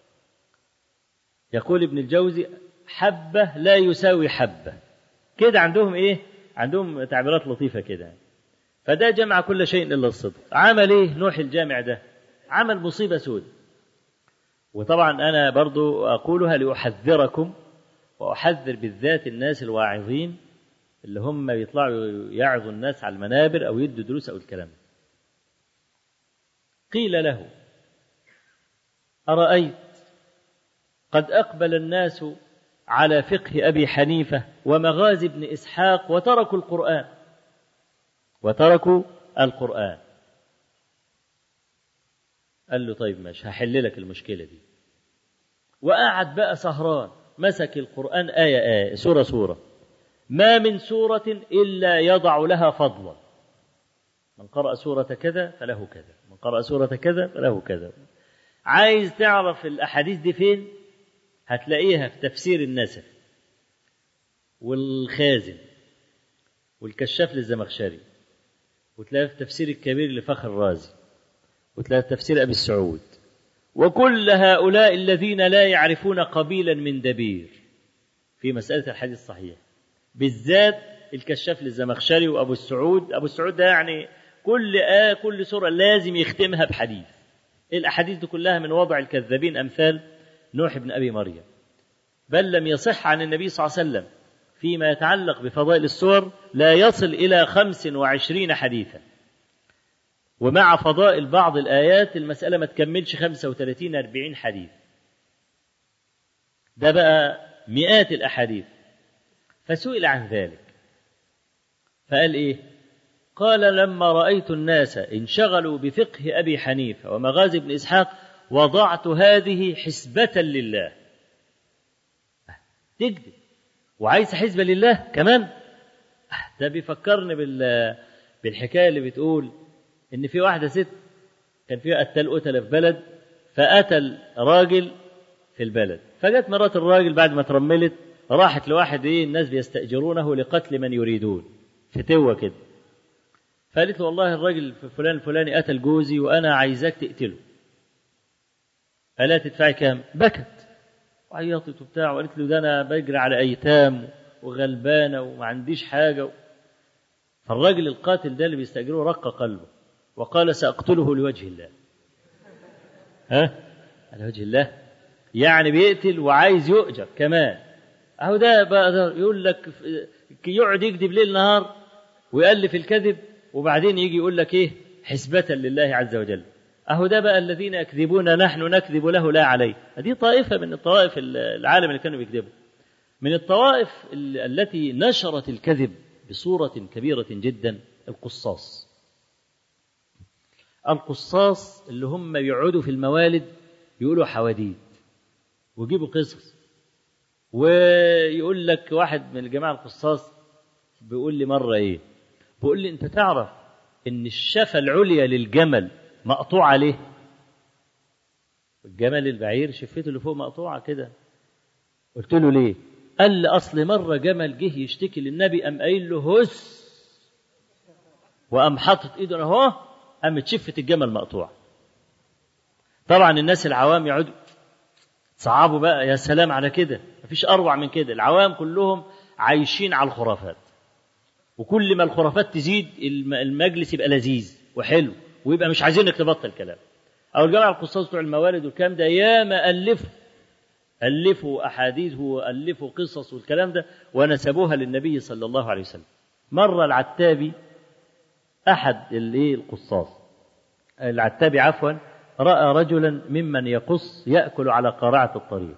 يقول ابن الجوزي: حبة لا يساوي حبة كده. عندهم ايه؟ عندهم تعبيرات لطيفة كده. فده جمع كل شيء إلا الصدق. عمل ايه نوح الجامع ده؟ عمل مصيبة سود. وطبعا أنا برضو أقولها لأحذركم، وأحذر بالذات الناس الواعظين اللي هم يطلعوا يعظوا الناس على المنابر أو يدوا دروس أو الكلام. قيل له: أرأيت قد أقبل الناس على فقه أبي حنيفة ومغازي ابن إسحاق وتركوا القرآن وتركوا القرآن قال له: طيب ماشي، هحل لك المشكلة دي. وقعد بقى سهران، مسك القرآن آية آية، سورة سورة، ما من سورة إلا يضع لها فضلا. من قرأ سورة كذا فله كذا، من قرأ سورة كذا فله كذا. عايز تعرف الأحاديث دي فين؟ هتلاقيها في تفسير النسف والخازن والكشاف للزمخشري، وتلاقيها في تفسير الكبير لفخر الرازي، وتلاقيها في تفسير أبي السعود. وكل هؤلاء الذين لا يعرفون قبيلا من دبير في مسألة الحديث الصحيح، بالذات الكشاف للزمخشري وأبو السعود. أبو السعود ده يعني كل آه كل سورة لازم يختمها بحديث. الأحاديث دي كلها من وضع الكذابين أمثال نوح بن أبي مريم، بل لم يصح عن النبي صلى الله عليه وسلم فيما يتعلق بفضائل السور لا يصل إلى خمس وعشرين حديثا، ومع فضائل بعض الآيات المسألة ما تكملش خمسة وثلاثين أربعين حديث. ده بقى مئات الأحاديث. فسئل عن ذلك فقال إيه؟ قال: لما رأيت الناس انشغلوا بفقه أبي حنيفة ومغازي ابن إسحاق وضعت هذه حسبة لله. تكذب وعايز حسبة لله كمان؟ ده بيفكرني بالحكاية اللي بتقول إن في واحدة ست كان فيها قتال قتلة في بلد، فقتل راجل في البلد، فجت مرات الراجل بعد ما ترملت راحت لواحد إيه الناس بيستأجرونه لقتل من يريدون، فتوة كده، فقالت له: والله الراجل فلان الفلاني قتل جوزي وأنا عايزاك تقتله. قالت: تدفعي كام؟ بكت وعيطت وبتاع، وقالت له: ده أنا بجري على أيتام وغلبانة وما عنديش حاجة. فالراجل القاتل ده اللي بيستأجره رق قلبه وقال: سأقتله لوجه الله. ها؟ على وجه الله، يعني بيقتل وعايز يؤجر كمان. أهو ده بقى ده يقول لك يقعد يكذب ليل نهار ويألف الكذب، وبعدين يجي يقول لك إيه؟ حسبة لله عز وجل. أهو ده بقى الذين يكذبون نحن نكذب له لا عليه. هذه طائفة من الطوائف العالم اللي كانوا بيكذبوا. من الطوائف التي نشرت الكذب بصورة كبيرة جدا القصاص. القصاص اللي هم يقعدوا في الموالد يقولوا حواديت ويجيبوا قصص، ويقول لك واحد من الجماعة القصاص بيقول لي مرة إيه؟ بيقول لي: أنت تعرف إن الشفة العليا للجمل مقطوع عليه؟ الجمل البعير شفته اللي فوق مقطوعة كده. قلت له: ليه؟ قال لي: أصل مرة جمل جه يشتكي للنبي، أم قايل له هس، وأم حاطط إيده أهو، قامت شفة الجمل مقطوعة. طبعا الناس العوام يقعدوا صعبوا بقى، يا سلام على كده، مفيش أروع من كده. العوام كلهم عايشين على الخرافات، وكل ما الخرافات تزيد المجلس يبقى لذيذ وحلو ويبقى مش عايزينك تبطل كلام. أو الجماعة القصاص بتوع الموالد والكلام ده ياما ألفوا ألفوا أحاديث وألفوا قصص والكلام ده ونسبوها للنبي صلى الله عليه وسلم. مرة العتابي أحد الإيه القصاص العتابي عفوا رأى رجلا ممن يقص يأكل على قارعة الطريق،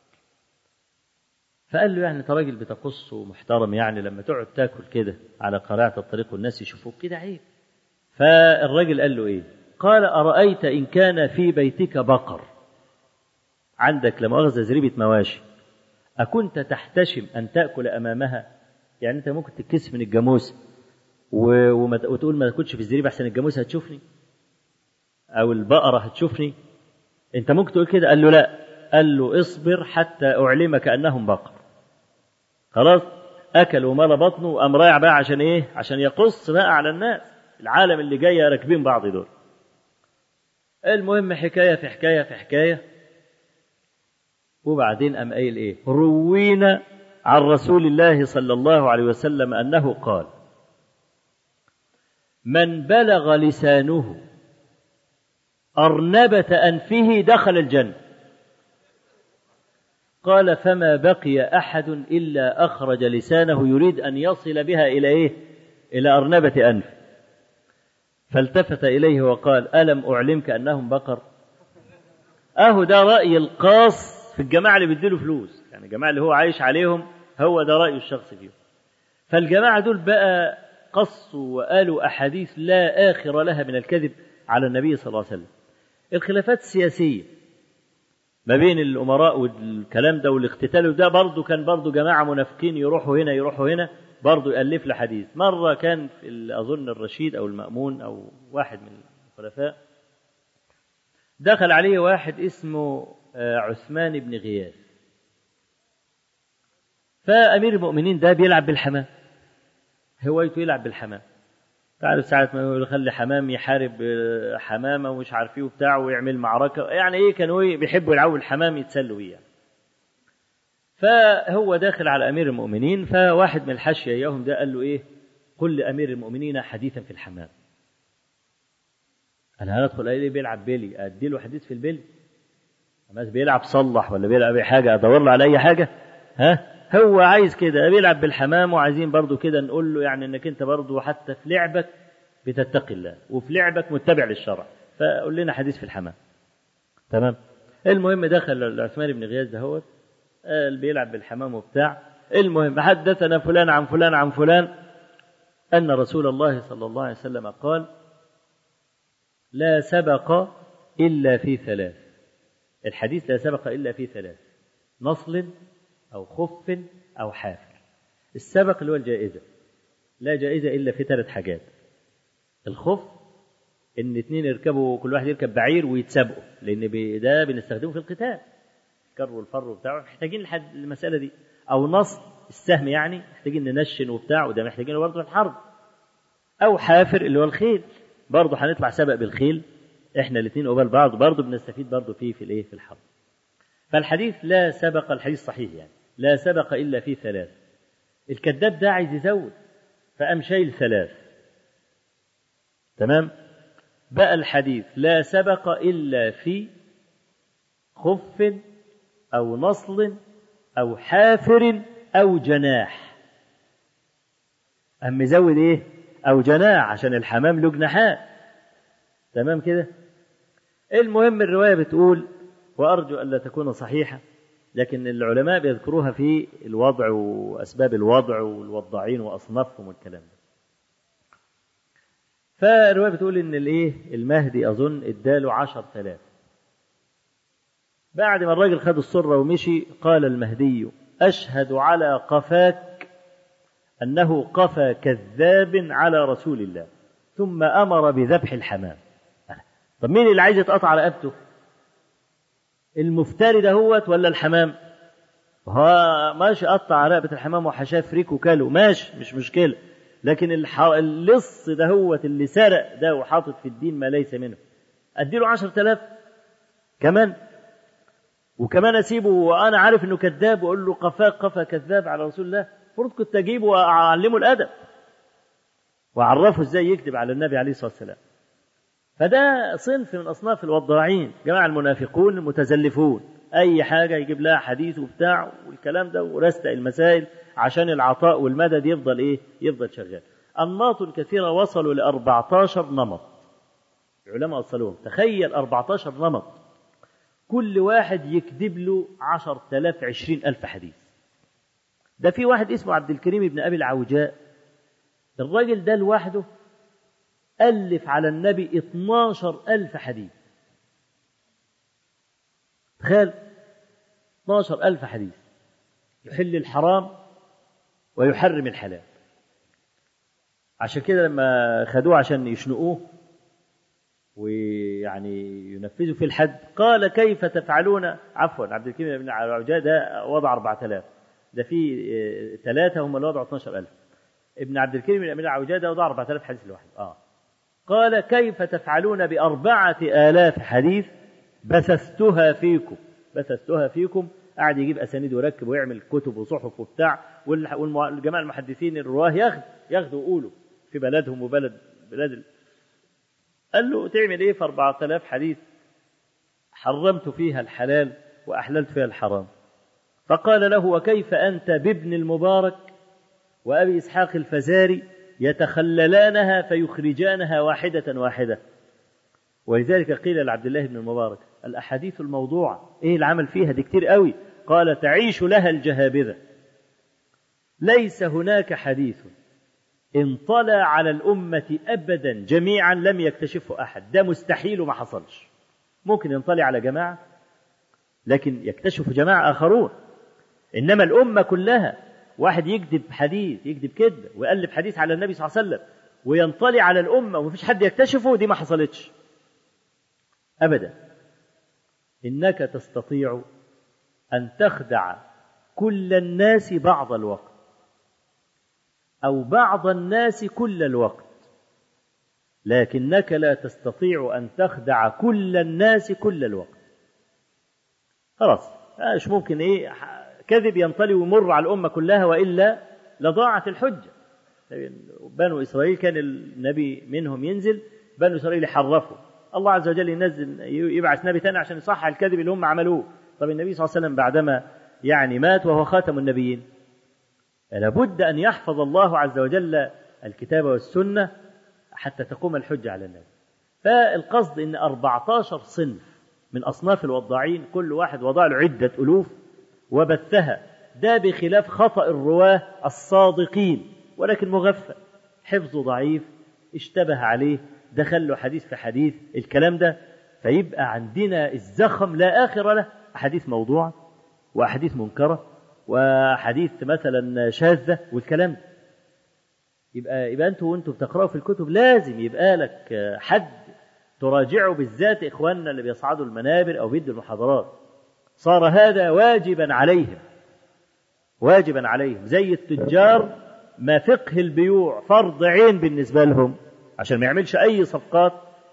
فقال له: يعني أنت راجل بتقص ومحترم، يعني لما تقعد تاكل كده على قارعة الطريق والناس يشوفوك كده عيب. فالراجل قال له إيه؟ قال أرأيت إن كان في بيتك بقر، عندك لما أخذ زريبة مواشي، أكنت تحتشم أن تأكل أمامها؟ يعني أنت ممكن تتكسف من الجاموس وتقول ما تاكلش في الزريبة أحسن الجاموس هتشوفني أو البقرة هتشوفني، أنت ممكن تقول كده؟ قال له لا، قال له اصبر حتى أعلمك أنهم بقر. خلاص أكل وملى بطنه وقام رايح بقى عشان إيه؟ عشان يقص بقى على الناس العالم اللي جاية راكبين بعض دول. المهم حكاية في حكاية في حكاية، وبعدين قام قايل إيه؟ روينا عن رسول الله صلى الله عليه وسلم أنه قال من بلغ لسانه أرنبة أنفه دخل الجنة. قال فما بقي أحد إلا أخرج لسانه يريد أن يصل بها إلى إيه؟ إلى أرنبة أنف. فالتفت إليه وقال ألم أعلمك أنهم بقر؟ أهو ده رأي القاص في الجماعة اللي بيديله فلوس، يعني الجماعة اللي هو عايش عليهم هو ده رأيه الشخصي فيهم. فالجماعة دول بقى قصوا وقالوا أحاديث لا آخر لها من الكذب على النبي صلى الله عليه وسلم. الخلافات السياسية ما بين الأمراء والكلام ده والاقتتال ده برضو كان برضو جماعة منافقين يروحوا هنا يروحوا هنا برضو يألف له حديث. مرة كان في أظن الرشيد أو المأمون أو واحد من الخلفاء دخل عليه واحد اسمه عثمان بن غياث، فأمير المؤمنين ده بيلعب بالحمام، هوايته يلعب بالحمام. تعرف ساعة ما يخلي حمام يحارب حمامة ومش عارفيه وبتاع ويعمل معركة، يعني ايه كانوا بيحبوا يلعبوا الحمام يتسلوا بيه يعني. فهو داخل على أمير المؤمنين، فواحد من الحاشية اياهم ده قال له ايه؟ قل لأمير المؤمنين حديثا في الحمام. أنا هندخل ايه بيلعب بيلي أدي له حديث في البيلي؟ الناس بيلعب صلح ولا بيلعب اي حاجة أدور له على أي حاجة؟ ها؟ هو عايز كده بيلعب بالحمام، وعايزين برضو كده نقول له يعني انك انت برضو حتى في لعبك بتتقي الله وفي لعبك متبع للشرع، فقول لنا حديث في الحمام. تمام. المهم دخل عثمان بن غياث ده هو قال بيلعب بالحمام وبتاع. المهم حدثنا فلان عن فلان عن فلان أن رسول الله صلى الله عليه وسلم قال لا سبق إلا في ثلاث. الحديث لا سبق إلا في ثلاث: نصل أو خف أو حافر. السبق اللي هو الجائزة، لا جائزة إلا في ثلاث حاجات: الخف إن اتنين يركبوا كل واحد يركب بعير ويتسابقوا، لأن ده بنستخدمه في القتال الكر والفر وبتاع، محتاجين لحد المسألة دي. أو نصل السهم، يعني محتاجين ننشن وبتاع، وده محتاجينه برضه في الحرب. أو حافر اللي هو الخيل، برضه هنطلع سبق بالخيل إحنا الاثنين قبال بعض، برضه بنستفيد برضه فيه في الإيه في الحرب. فالحديث لا سبق، الحديث صحيح يعني لا سبق إلا في ثلاث. الكذاب ده عايز يزود فقام شايل ثلاث. تمام. بقى الحديث لا سبق إلا في خف أو نصل أو حافر أو جناح. أم مزود إيه؟ أو جناح، عشان الحمام له جناحات. تمام كده. المهم الرواية بتقول، وأرجو ألا تكون صحيحة، لكن العلماء بيذكروها في الوضع وأسباب الوضع والوضاعين وأصنافهم والكلام ده. فالرواية بتقول إن الإيه المهدي أظن اداله عشر ثلاث. بعد ما الراجل خد الصرة ومشي قال المهدي أشهد على قفاك أنه قفى كذاب على رسول الله، ثم أمر بذبح الحمام. طب مين اللي عايز يتقطع رقبته؟ المفتري ده هوت ولا الحمام؟ ها ماشي، قطع رقبة الحمام وحشاه فريك وكله ماشي مش مشكلة، لكن الح... اللص ده هوت اللي سرق ده وحاطط في الدين ما ليس منه، أديله عشر تلاف كمان، وكمان أسيبه وأنا عارف إنه كذاب وأقول له قفاك قفا كذاب على رسول الله؟ المفروض كنت أجيبه وأعلمه الأدب وأعرفه إزاي يكذب على النبي عليه الصلاة والسلام. فده صنف من أصناف الوضاعين، جماعة المنافقون المتزلفون، أي حاجة يجيب لها حديث وبتاع والكلام ده ورستق المسائل عشان العطاء والمدد يفضل إيه يفضل شغال. أنماط كثيرة وصلوا ل أربعة عشر نمط، العلماء وصلوهم. تخيل أربعة عشر نمط، كل واحد يكذب له عشر تلاف عشرين ألف حديث. ده في واحد اسمه عبد الكريم بن أبي العوجاء، الراجل ده لوحده ألف على النبي اثناشر ألف حديث. تخيل اثناشر ألف حديث يحل الحرام ويحرم الحلال. عشان كده لما خدوه عشان يشنقوه ويعني ينفذوا في الحد قال كيف تفعلون. عفوا عبد الكريم بن عوجة ده وضع أربعة آلاف، ده في ثلاثة هم اللي وضعوا اثناشر ألف. ابن عبد الكريم بن عوجة ده وضع أربعة آلاف حديث لوحده. آه قال كيف تفعلون بأربعة آلاف حديث بثثتها فيكم. بثثتها فيكم قاعد يجيب أسانيد ويركب ويعمل كتب وصحف وبتاع، والجماعة المحدثين الرواه ياخد ياخدوا يقولوا في بلدهم وبلد بلاد ال... قال له تعمل ايه في أربعة آلاف حديث حرمت فيها الحلال وأحللت فيها الحرام؟ فقال له وكيف أنت بابن المبارك وأبي إسحاق الفزاري يتخللانها فيخرجانها واحدة واحدة. ولذلك قيل لعبد الله بن المبارك الأحاديث الموضوعة إيه العمل فيها دي كتير قوي؟ قال تعيش لها الجهابذة. ليس هناك حديث انطلع على الأمة أبدا جميعا لم يكتشفه أحد، ده مستحيل وما حصلش. ممكن ينطلع على جماعة لكن يكتشف جماعة آخرون، إنما الأمة كلها واحد يكذب حديث يكذب كذب ويألف حديث على النبي صلى الله عليه وسلم وينطلع على الأمة ومفيش حد يكتشفه، دي ما حصلتش أبدا. إنك تستطيع أن تخدع كل الناس بعض الوقت أو بعض الناس كل الوقت، لكنك لا تستطيع أن تخدع كل الناس كل الوقت. خلاص مش ممكن إيه كذب ينطلي ويمر على الأمة كلها وإلا لضاعت الحجة. بنو إسرائيل كان النبي منهم ينزل، بنو إسرائيل يحرفوا، الله عز وجل ينزل يبعث نبي تاني عشان يصحح الكذب اللي هم عملوه. طب النبي صلى الله عليه وسلم بعدما يعني مات وهو خاتم النبيين، لابد أن يحفظ الله عز وجل الكتاب والسنة حتى تقوم الحجة على الناس. فالقصد أن أربعة عشر صنف من أصناف الوضاعين كل واحد وضع له عدة ألوف وبثها، ده بخلاف خطأ الرواه الصادقين ولكن مغفل، حفظه ضعيف، اشتبه عليه، دخل له حديث في حديث، الكلام ده. فيبقى عندنا الزخم لا آخر له، أحاديث موضوعة وأحاديث منكرة وحديث مثلا شاذة والكلام ده. يبقى يبقى أنتوا وأنتوا بتقرأوا في الكتب لازم يبقى لك حد تراجعه، بالذات إخواننا اللي بيصعدوا المنابر أو بيدوا المحاضرات، صار هذا واجبا عليهم، واجبا عليهم زي التجار ما فقه البيوع فرض عين بالنسبة لهم عشان ما يعملش أي صفقات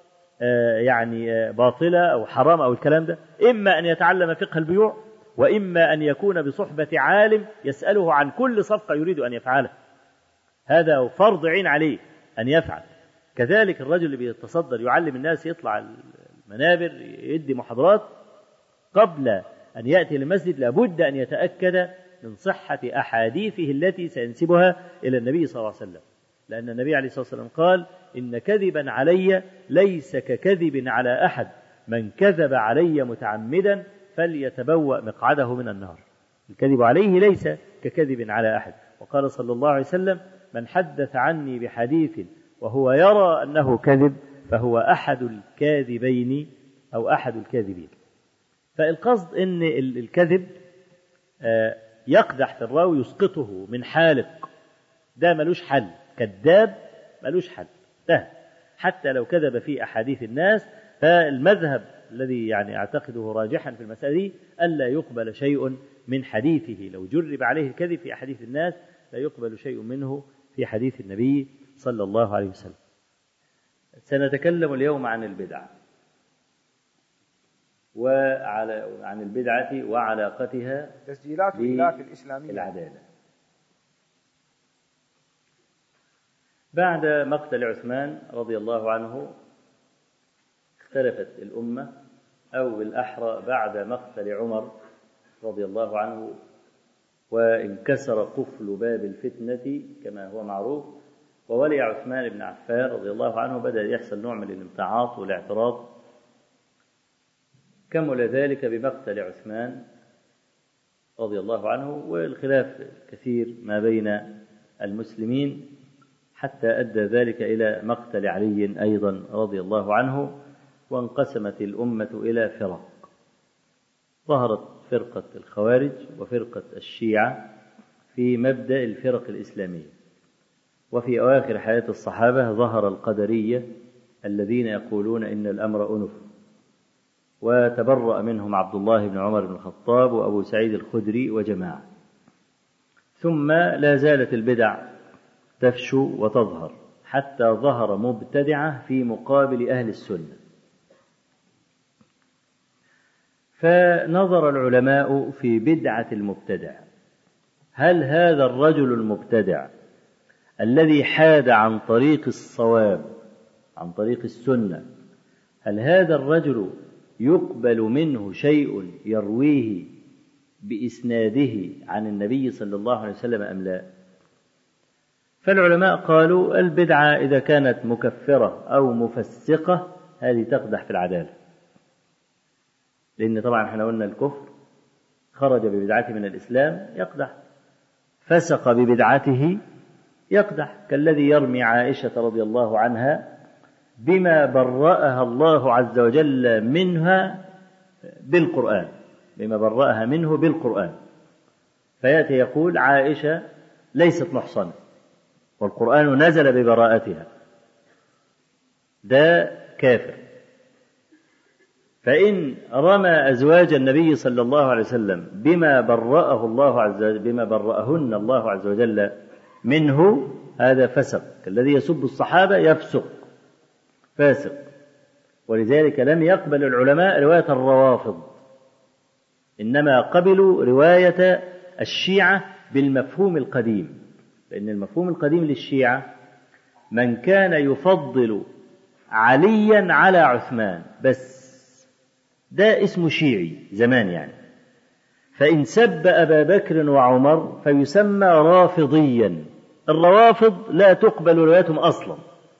يعني باطلة أو حرام أو الكلام ده. إما أن يتعلم فقه البيوع وإما أن يكون بصحبة عالم يسأله عن كل صفقة يريد أن يفعلها، هذا فرض عين عليه أن يفعل. كذلك الرجل اللي بيتصدر يعلم الناس يطلع المنابر يدي محاضرات، قبل أن يأتي للمسجد لابد أن يتأكد من صحة أحاديثه التي سينسبها إلى النبي صلى الله عليه وسلم، لأن النبي عليه الصلاة والسلام قال إن كذبا علي ليس ككذب على أحد، من كذب علي متعمدا فليتبوأ مقعده من النار. الكذب عليه ليس ككذب على أحد. وقال صلى الله عليه وسلم من حدث عني بحديث وهو يرى أنه كذب فهو أحد الكاذبين أو أحد الكاذبين. فالقصد أن الكذب يقدح في الراوي يسقطه من حالق، ده ملوش حل، كذاب ملوش حل ده حتى لو كذب في أحاديث الناس. فالمذهب الذي يعني أعتقده راجحا في المسألة دي ألا يقبل شيء من حديثه، لو جرب عليه الكذب في أحاديث الناس لا يقبل شيء منه في حديث النبي صلى الله عليه وسلم. سنتكلم اليوم عن البدعة وعلى عن البدعة وعلاقتها تسجيلات الإلاف الإسلامية بالعدالة. بعد مقتل عثمان رضي الله عنه اختلفت الأمة، أو بالأحرى بعد مقتل عمر رضي الله عنه وانكسر قفل باب الفتنة كما هو معروف، وولي عثمان بن عفان رضي الله عنه بدأ يحصل نوع من الامتعاط والاعتراض. كمل ذلك بمقتل عثمان رضي الله عنه، والخلاف كثير ما بين المسلمين حتى أدى ذلك إلى مقتل علي أيضا رضي الله عنه، وانقسمت الأمة إلى فرق. ظهرت فرقة الخوارج وفرقة الشيعة في مبدأ الفرق الإسلامية. وفي أواخر حياة الصحابة ظهر القدرية الذين يقولون إن الأمر أنف، وتبرأ منهم عبد الله بن عمر بن الخطاب وأبو سعيد الخدري وجماعة. ثم لا زالت البدع تفشو وتظهر حتى ظهر مبتدعة في مقابل أهل السنة. فنظر العلماء في بدعة المبتدع، هل هذا الرجل المبتدع الذي حاد عن طريق الصواب عن طريق السنة، هل هذا الرجل يقبل منه شيء يرويه بإسناده عن النبي صلى الله عليه وسلم أم لا؟ فالعلماء قالوا البدعة إذا كانت مكفرة أو مفسقة هذه تقدح في العدالة، لأن طبعا احنا قلنا الكفر خرج ببدعته من الإسلام يقدح، فسق ببدعته يقدح، كالذي يرمي عائشة رضي الله عنها بما برأها الله عز وجل منها بالقرآن، بما برأها منه بالقرآن، فيأتي يقول عائشة ليست محصنة والقرآن نزل ببراءتها، ده كافر. فإن رمى أزواج النبي صلى الله عليه وسلم بما برأه الله عز وجل بما برأهن الله عز وجل منه هذا فسق، الذي يسب الصحابة يفسق فاسق. ولذلك لم يقبل العلماء رواية الروافض، إنما قبلوا رواية الشيعة بالمفهوم القديم، لأن المفهوم القديم للشيعة من كان يفضل عليا على عثمان بس، ده اسمه شيعي زمان يعني. فإن سب أبا بكر وعمر فيسمى رافضيا. الروافض لا تقبل روايتهم أصلا،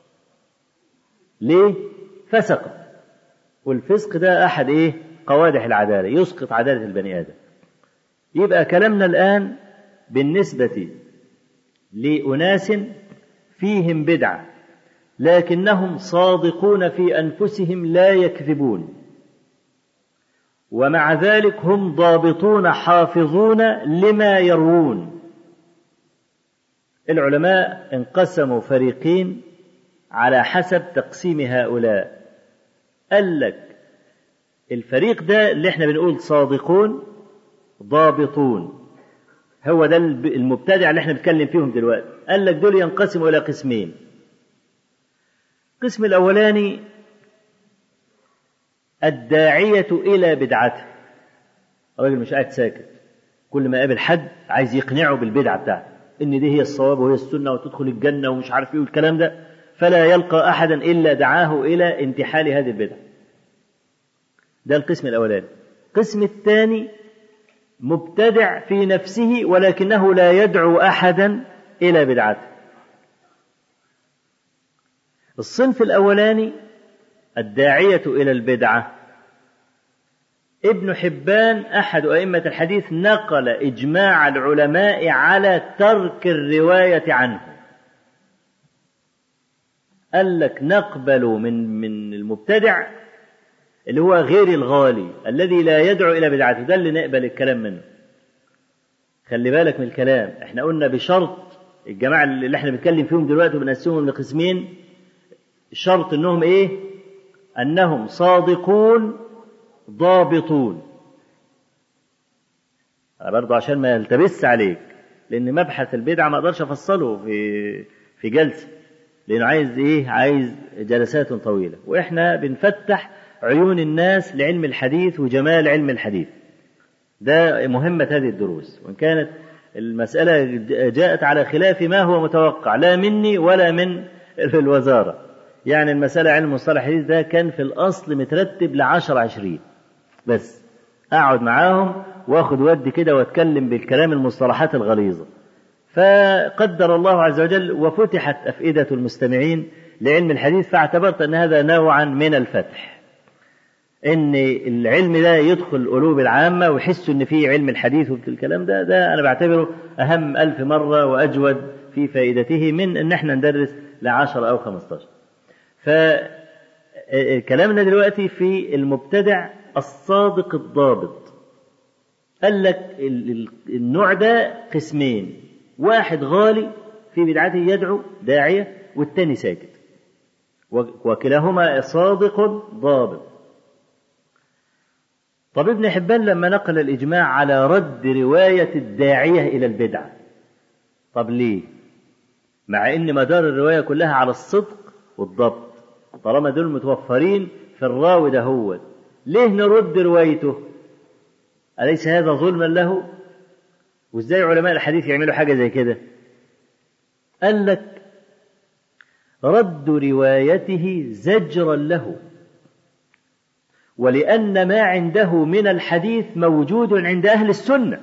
ليه؟ فسق، والفسق ده أحد إيه؟ قوادح العدالة، يسقط عدالة البني آدم. يبقى كلامنا الآن بالنسبة لأناس فيهم بدعة لكنهم صادقون في أنفسهم لا يكذبون، ومع ذلك هم ضابطون حافظون لما يروون. العلماء انقسموا فريقين على حسب تقسيم هؤلاء. قال لك الفريق ده اللي احنا بنقول صادقون ضابطون، هو ده المبتدع اللي احنا بنتكلم فيهم دلوقتي. قال لك دول ينقسموا إلى قسمين. القسم الأولاني الداعية إلى بدعته، الراجل مش قاعد ساكت، كل ما قابل حد عايز يقنعه بالبدعة بتاعته، إن دي هي الصواب وهي السنة وتدخل الجنة ومش عارف إيه والكلام ده، فلا يلقى أحدا إلا دعاه إلى انتحال هذه البدعة. ده القسم الأولاني. القسم الثاني مبتدع في نفسه ولكنه لا يدعو أحدا إلى بدعته. الصنف الأولاني الداعية إلى البدعة، ابن حبان أحد أئمة الحديث نقل إجماع العلماء على ترك الرواية عنه. قال لك نقبل من من المبتدع اللي هو غير الغالي الذي لا يدعو إلى بدعته، ده اللي نقبل الكلام منه. خلي بالك من الكلام، احنا قلنا بشرط الجماعة اللي احنا بنتكلم فيهم دلوقتي وبنقسمهم لقسمين، الشرط انهم ايه؟ انهم صادقون ضابطون. أنا برضو عشان ما يلتبس عليك، لان مبحث البدعة ما اقدرش افصله في في جلسة، لانه عايز ايه؟ عايز جلسات طويلة، واحنا بنفتح عيون الناس لعلم الحديث وجمال علم الحديث. ده مهمة هذه الدروس، وإن كانت المسألة جاءت على خلاف ما هو متوقع لا مني ولا من الوزارة. يعني المسألة علم مصطلح الحديث ده كان في الأصل مترتب لعشر عشرين، بس أقعد معاهم وأخذ ودي كده وأتكلم بالكلام المصطلحات الغليظة، فقدر الله عز وجل وفتحت أفئدة المستمعين لعلم الحديث، فاعتبرت أن هذا نوعا من الفتح، ان العلم ده يدخل القلوب العامة ويحسوا ان فيه علم الحديث والكلام ده، ده انا بعتبره اهم الف مرة واجود في فائدته من أن احنا ندرس لعشرة أو خمستاشر. فكلامنا دلوقتي في المبتدع الصادق الضابط. قال لك النوع ده قسمين، واحد غالي في بدعته يدعو داعية، والتاني ساكت، وكلاهما صادق ضابط. طب ابن حبان لما نقل الإجماع على رد رواية الداعية إلى البدعة، طب ليه؟ مع إن مدار الرواية كلها على الصدق والضبط، طالما دول متوفرين في الراوي ده، هو ليه نرد روايته؟ أليس هذا ظلما له؟ وإزاي علماء الحديث يعملوا حاجة زي كده؟ قال لك رد روايته زجرا له، ولأن ما عنده من الحديث موجود عند أهل السنة.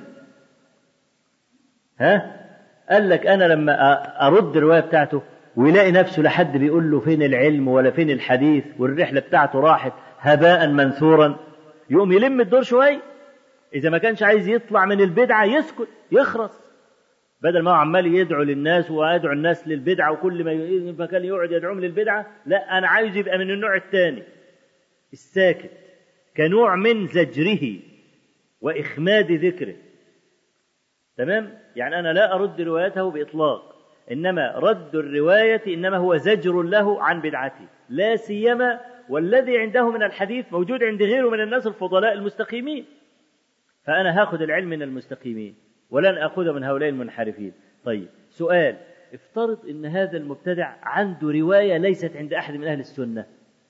ها؟ قال لك أنا لما أرد الرواية بتاعته ويلاقي نفسه لحد بيقول له فين العلم ولا فين الحديث، والرحلة بتاعته راحت هباء منثورا، يقوم يلم الدور شوية. إذا ما كانش عايز يطلع من البدعة يسكت يخرس، بدل ما هو عمال يدعو للناس ويدعو الناس للبدعة، وكل ما كان يقعد يدعوهم للبدعة، لا، أنا عايز يبقى من النوع الثاني الساكت، كنوع من زجره وإخماد ذكره. تمام؟ يعني أنا لا أرد روايته بإطلاق، إنما رد الرواية إنما هو زجر له عن بدعته، لا سيما والذي عنده من الحديث موجود عند غيره من الناس الفضلاء المستقيمين. فأنا هاخذ العلم من المستقيمين ولن أخذه من هؤلاء المنحرفين. طيب سؤال، افترض إن هذا المبتدع عنده رواية ليست عند أحد من أهل السنة.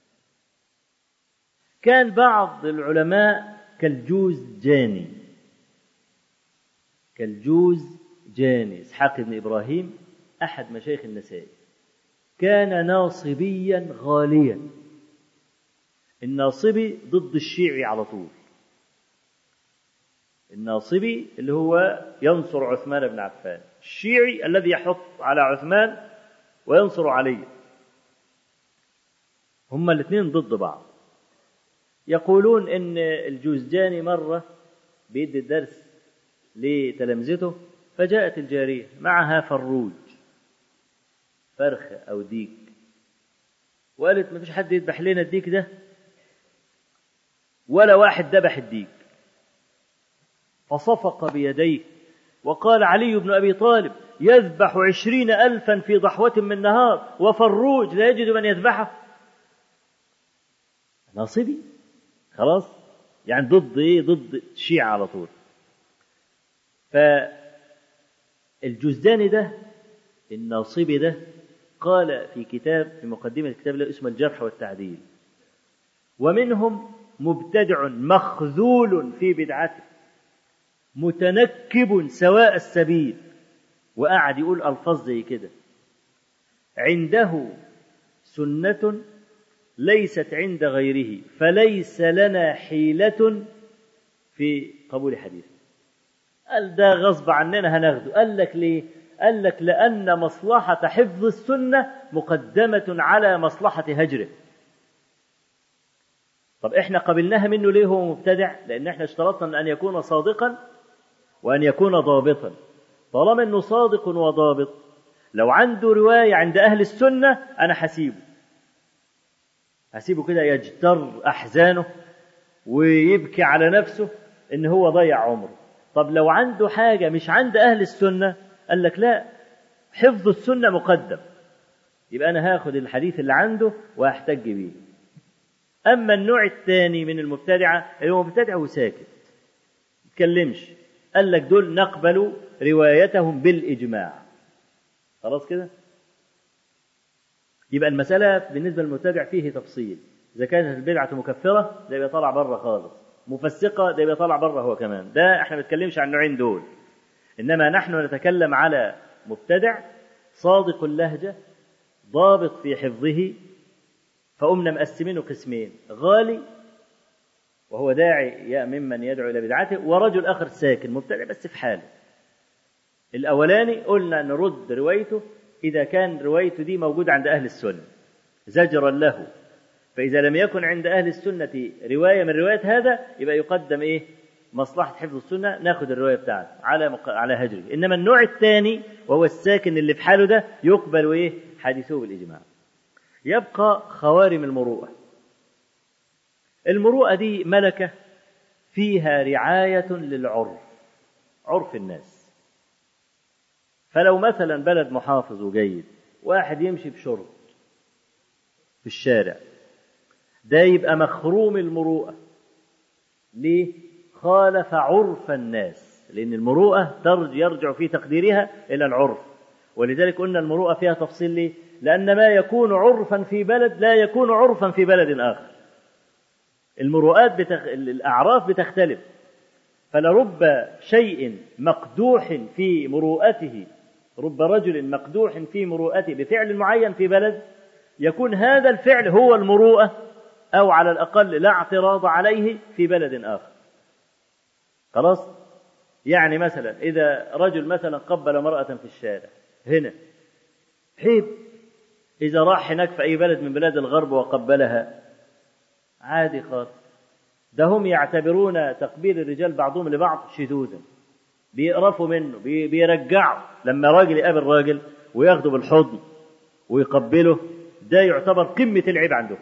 كان بعض العلماء كالجوزجاني كالجوزجاني إسحاق بن إبراهيم أحد مشايخ النسائي، كان ناصبيا غاليا. الناصبي ضد الشيعي على طول، الناصبي اللي هو ينصر عثمان بن عفان، الشيعي الذي يحط على عثمان وينصر علي، هما الاثنين ضد بعض. يقولون إن الجوزجاني مرة بيدي الدرس لتلامذته، فجاءت الجارية معها فروج، فرخة أو ديك، وقالت ما فيش حد يذبح لنا الديك ده، ولا واحد ذبح الديك. فصفق بيديه وقال علي بن أبي طالب يذبح عشرين ألفا في ضحوة من نهار، وفروج لا يجد من يذبحه. ناصبي خلاص، يعني ضد إيه؟ ضد الشيعة على طول. فالجوزجاني ده الناصبي ده قال في كتاب، في مقدمة الكتاب له اسمه الجرح والتعديل، ومنهم مبتدع مخذول في بدعته متنكب سواء السبيل، وقعد يقول ألفاظ زي كده: عنده سنة ليست عند غيره، فليس لنا حيلة في قبول حديث. قال ده غصب عننا هناخده. قال لك ليه؟ قال لك لأن مصلحة حفظ السنة مقدمة على مصلحة هجره. طب احنا قبلناها منه ليه هو مبتدع؟ لأن احنا اشترطنا أن يكون صادقا وأن يكون ضابطا. طالما أنه صادق وضابط، لو عنده رواية عند أهل السنة أنا حسيبه هسيبه كده يجتر أحزانه ويبكي على نفسه إن هو ضيع عمره. طب لو عنده حاجة مش عند أهل السنة، قال لك لا، حفظ السنة مقدم، يبقى أنا هاخد الحديث اللي عنده وأحتج به. أما النوع الثاني من المبتدعة اللي هو مبتدع وساكت يتكلمش، قال لك دول نقبل روايتهم بالإجماع. خلاص كده؟ يبقى المسألة بالنسبة للمبتدع فيه تفصيل. إذا كانت البدعة مكفرة ده يبقى طالع بره خالص، مفسقة ده يبقى طالع بره هو كمان. ده احنا ما بنتكلمش عن النوعين دول، إنما نحن نتكلم على مبتدع صادق اللهجة ضابط في حفظه. فقمنا مقسمينه قسمين: غالي وهو داعي ممن يدعو إلى بدعته، ورجل آخر ساكن مبتدع بس في حاله. الأولاني قلنا نرد روايته إذا كان روايته دي موجودة عند أهل السنة زجرا له، فإذا لم يكن عند أهل السنة رواية من رواية هذا يبقى يقدم إيه؟ مصلحة حفظ السنة ناخد الرواية بتاعته على مق... على هجره. إنما النوع الثاني وهو الساكن اللي في حاله ده يقبل إيه حديثه بالإجماع. يبقى خوارم المروءة. المروءة دي ملكة فيها رعاية للعرف، عرف الناس. فلو مثلا بلد محافظ وجيد واحد يمشي بشرط في الشارع، ده يبقى مخروم المروءة. ليه؟ خالف عرف الناس، لأن المروءة يرجع في تقديرها إلى العرف. ولذلك قلنا المروءة فيها تفصيل. ليه؟ لأن ما يكون عرفا في بلد لا يكون عرفا في بلد آخر. المروءات بتخ... الأعراف بتختلف. فلرب شيء مقدوح في مروءته، رب رجل مقدوح في مروءته بفعل معين في بلد، يكون هذا الفعل هو المروءة، أو على الأقل لا اعتراض عليه في بلد آخر. خلاص؟ يعني مثلا إذا رجل مثلا قبل امرأة في الشارع هنا عيب، إذا راح هناك في أي بلد من بلاد الغرب وقبلها عادي خالص. ده هم يعتبرون تقبيل الرجال بعضهم لبعض شذوذا، بيقرفوا منه، بيرجعوا. لما راجل يقابل راجل وياخده بالحضن ويقبله، ده يعتبر قمة العيب عندهم.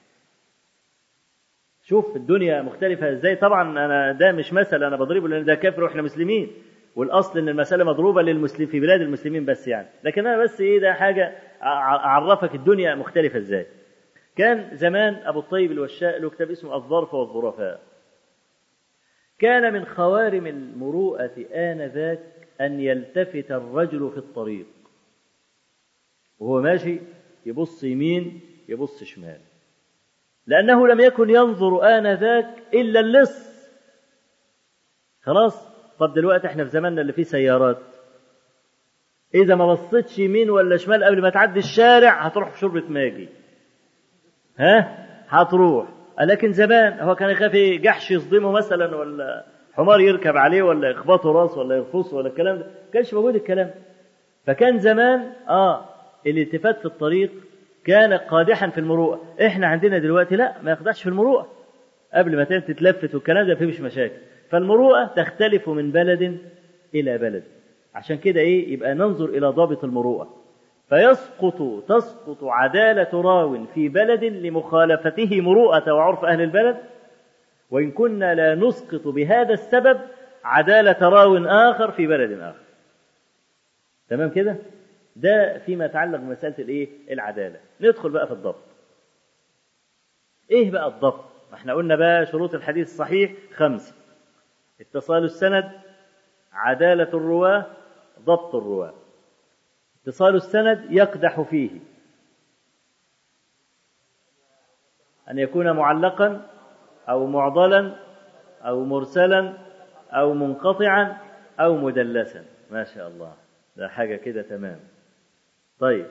شوف الدنيا مختلفة ازاي. طبعا أنا ده مش مثل أنا بضربه لأن ده كافر وإحنا مسلمين، والأصل إن المسألة مضروبة للمسلم في بلاد المسلمين بس يعني. لكن أنا بس إيه ده حاجة أعرفك الدنيا مختلفة ازاي. كان زمان أبو الطيب الوشاء له كتاب اسمه الظرف والظرفاء. كان من خوارم المروءة آنذاك أن يلتفت الرجل في الطريق وهو ماشي يبص يمين يبص شمال، لأنه لم يكن ينظر آنذاك إلا اللص. خلاص. طب دلوقتي احنا في زماننا اللي فيه سيارات، إذا ما بصيتش يمين ولا شمال قبل ما تعدي الشارع هتروح في شربة ماجي، ها هتروح. لكن زمان هو كان يخاف جحش يصدمه مثلا، ولا حمار يركب عليه، ولا يخبطه راس، ولا يرفصه، ولا الكلام ده كانش موجود الكلام. فكان زمان اه الالتفات في الطريق كان قادحا في المروءة. احنا عندنا دلوقتي لا، ما يقدحش في المروءة. قبل ما تتلفت والكلام ده فيه مش مشاكل. فالمروءة تختلف من بلد إلى بلد. عشان كده ايه يبقى ننظر إلى ضابط المروءة. فيسقط تسقط عدالة راو في بلد لمخالفته مروءة وعرف أهل البلد، وإن كنا لا نسقط بهذا السبب عدالة راو آخر في بلد آخر. تمام كده؟ ده فيما يتعلق بمسألة الإيه؟ العدالة. ندخل بقى في الضبط. إيه بقى الضبط؟ احنا قلنا بقى شروط الحديث الصحيح خمسة: اتصال السند، عدالة الرواة، ضبط الرواة. اتصال السند يقدح فيه أن يكون معلقا أو معضلا أو مرسلا أو منقطعا أو مدلسا. ما شاء الله، ده حاجة كده تمام. طيب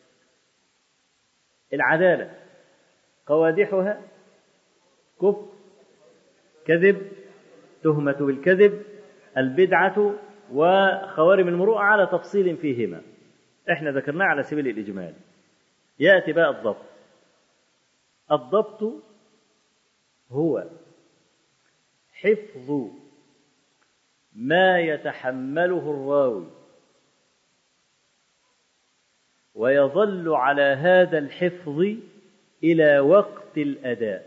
العدالة قوادحها كفر، كذب، تهمة بالكذب، البدعة، وخوارم المروءة على تفصيل فيهما احنا ذكرناه على سبيل الإجمال. يأتي بقى الضبط. الضبط هو حفظ ما يتحمله الراوي ويظل على هذا الحفظ إلى وقت الأداء.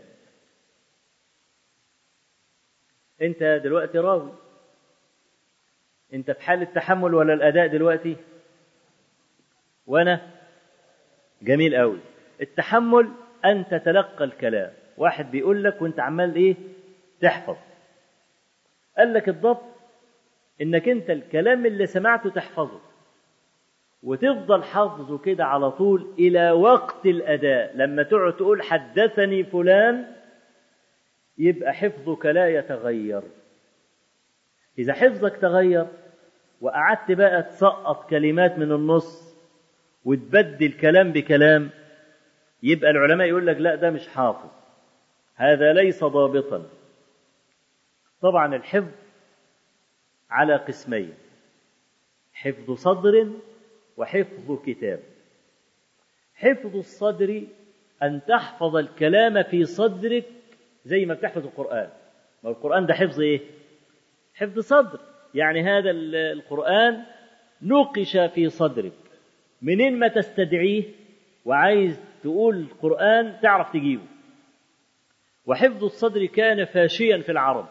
أنت دلوقتي راوي، أنت في حال التحمل ولا الأداء دلوقتي؟ وأنا جميل قوي. التحمل أن تتلقى الكلام، واحد بيقول لك وأنت عمال إيه تحفظ. قال لك الضبط إنك أنت الكلام اللي سمعته تحفظه وتفضل حافظه كده على طول إلى وقت الأداء. لما تقعد تقول حدثني فلان يبقى حفظك لا يتغير. إذا حفظك تغير وقعدت بقى تسقط كلمات من النص وتبدل كلام بكلام، يبقى العلماء يقول لك لا ده مش حافظ، هذا ليس ضابطا. طبعا الحفظ على قسمين: حفظ صدر وحفظ كتاب. حفظ الصدر أن تحفظ الكلام في صدرك زي ما بتحفظ القرآن. ما القرآن ده حفظ إيه؟ حفظ صدر، يعني هذا القرآن نقش في صدرك، منين ما تستدعيه وعايز تقول القرآن تعرف تجيبه. وحفظ الصدر كان فاشيا في العرب،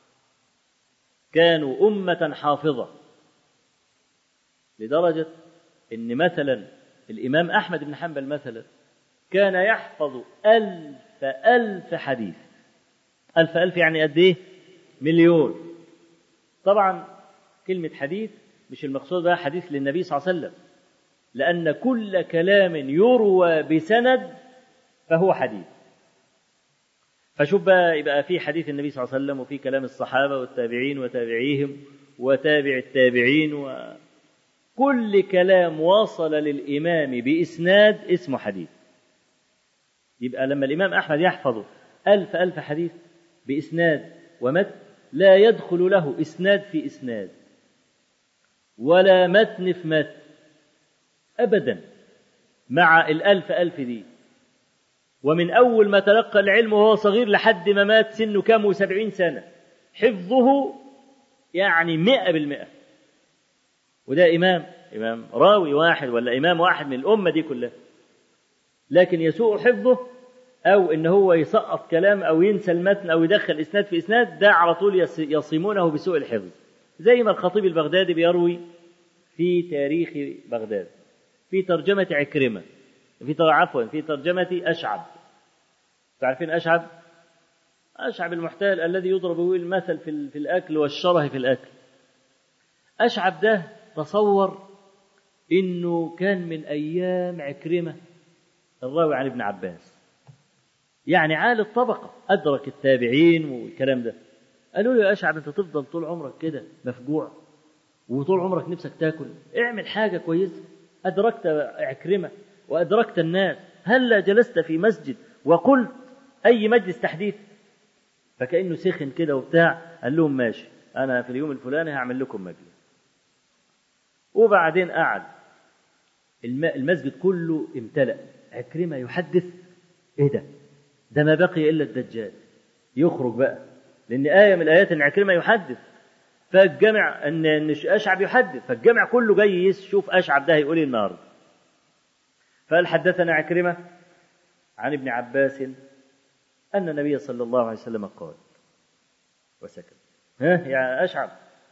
كانوا أمة حافظة، لدرجة إن مثلا الإمام أحمد بن حنبل مثلا كان يحفظ ألف ألف حديث. ألف ألف يعني قد إيه؟ مليون. طبعا كلمة حديث مش المقصود بها حديث للنبي صلى الله عليه وسلم، لأن كل كلام يروى بسند فهو حديث. فشوف بقى، يبقى في حديث النبي صلى الله عليه وسلم، وفي كلام الصحابة والتابعين وتابعيهم وتابع التابعين، وكل كلام وصل للإمام بإسناد اسمه حديث. يبقى لما الإمام أحمد يحفظ ألف ألف حديث بإسناد ومتن، لا يدخل له إسناد في إسناد ولا متن في متن أبدا مع الألف ألف دي. ومن أول ما تلقى العلم وهو صغير لحد ما مات سنه كام وسبعين سنة، حفظه يعني مئة بالمئة. وده إمام إمام راوي واحد ولا إمام واحد من الأمة دي كلها، لكن يسوء حفظه أو إن هو يسقط كلام أو ينسى المتن أو يدخل إسناد في إسناد، ده على طول يصيمونه بسوء الحفظ. زي ما الخطيب البغدادي بيروي في تاريخ بغداد في ترجمة عكرمة، في عفوا في ترجمة أشعب. تعرفين أشعب؟ أشعب المحتال الذي يضرب به المثل في, في الأكل والشره في الأكل. أشعب ده تصور إنه كان من أيام عكرمة الراوي عن ابن عباس، يعني عالي الطبقة، أدرك التابعين والكلام ده. قالوا له يا أشعب أنت تفضل طول عمرك كده مفجوع وطول عمرك نفسك تاكل، اعمل حاجة كويسة. أدركت عكرمة وأدركت الناس، هلا جلست في مسجد وقلت أي مجلس تحديث؟ فكأنه سخن كده وبتاع، قال لهم ماشي، أنا في اليوم الفلاني هعمل لكم مجلس. وبعدين قعد المسجد كله امتلأ، عكرمة يحدث. إيه ده؟ ده ما بقي إلا الدجال يخرج بقى، لأن آية من الآيات أن عكرمة يحدث، فالجمع أن أشعب يحدث، فالجمع كله جاي يشوف أشعب ده هيقول إيه النهارده. فقال حدثنا عكرمة عن ابن عباس أن النبي صلى الله عليه وسلم قال، وسكت. ها يا أشعب،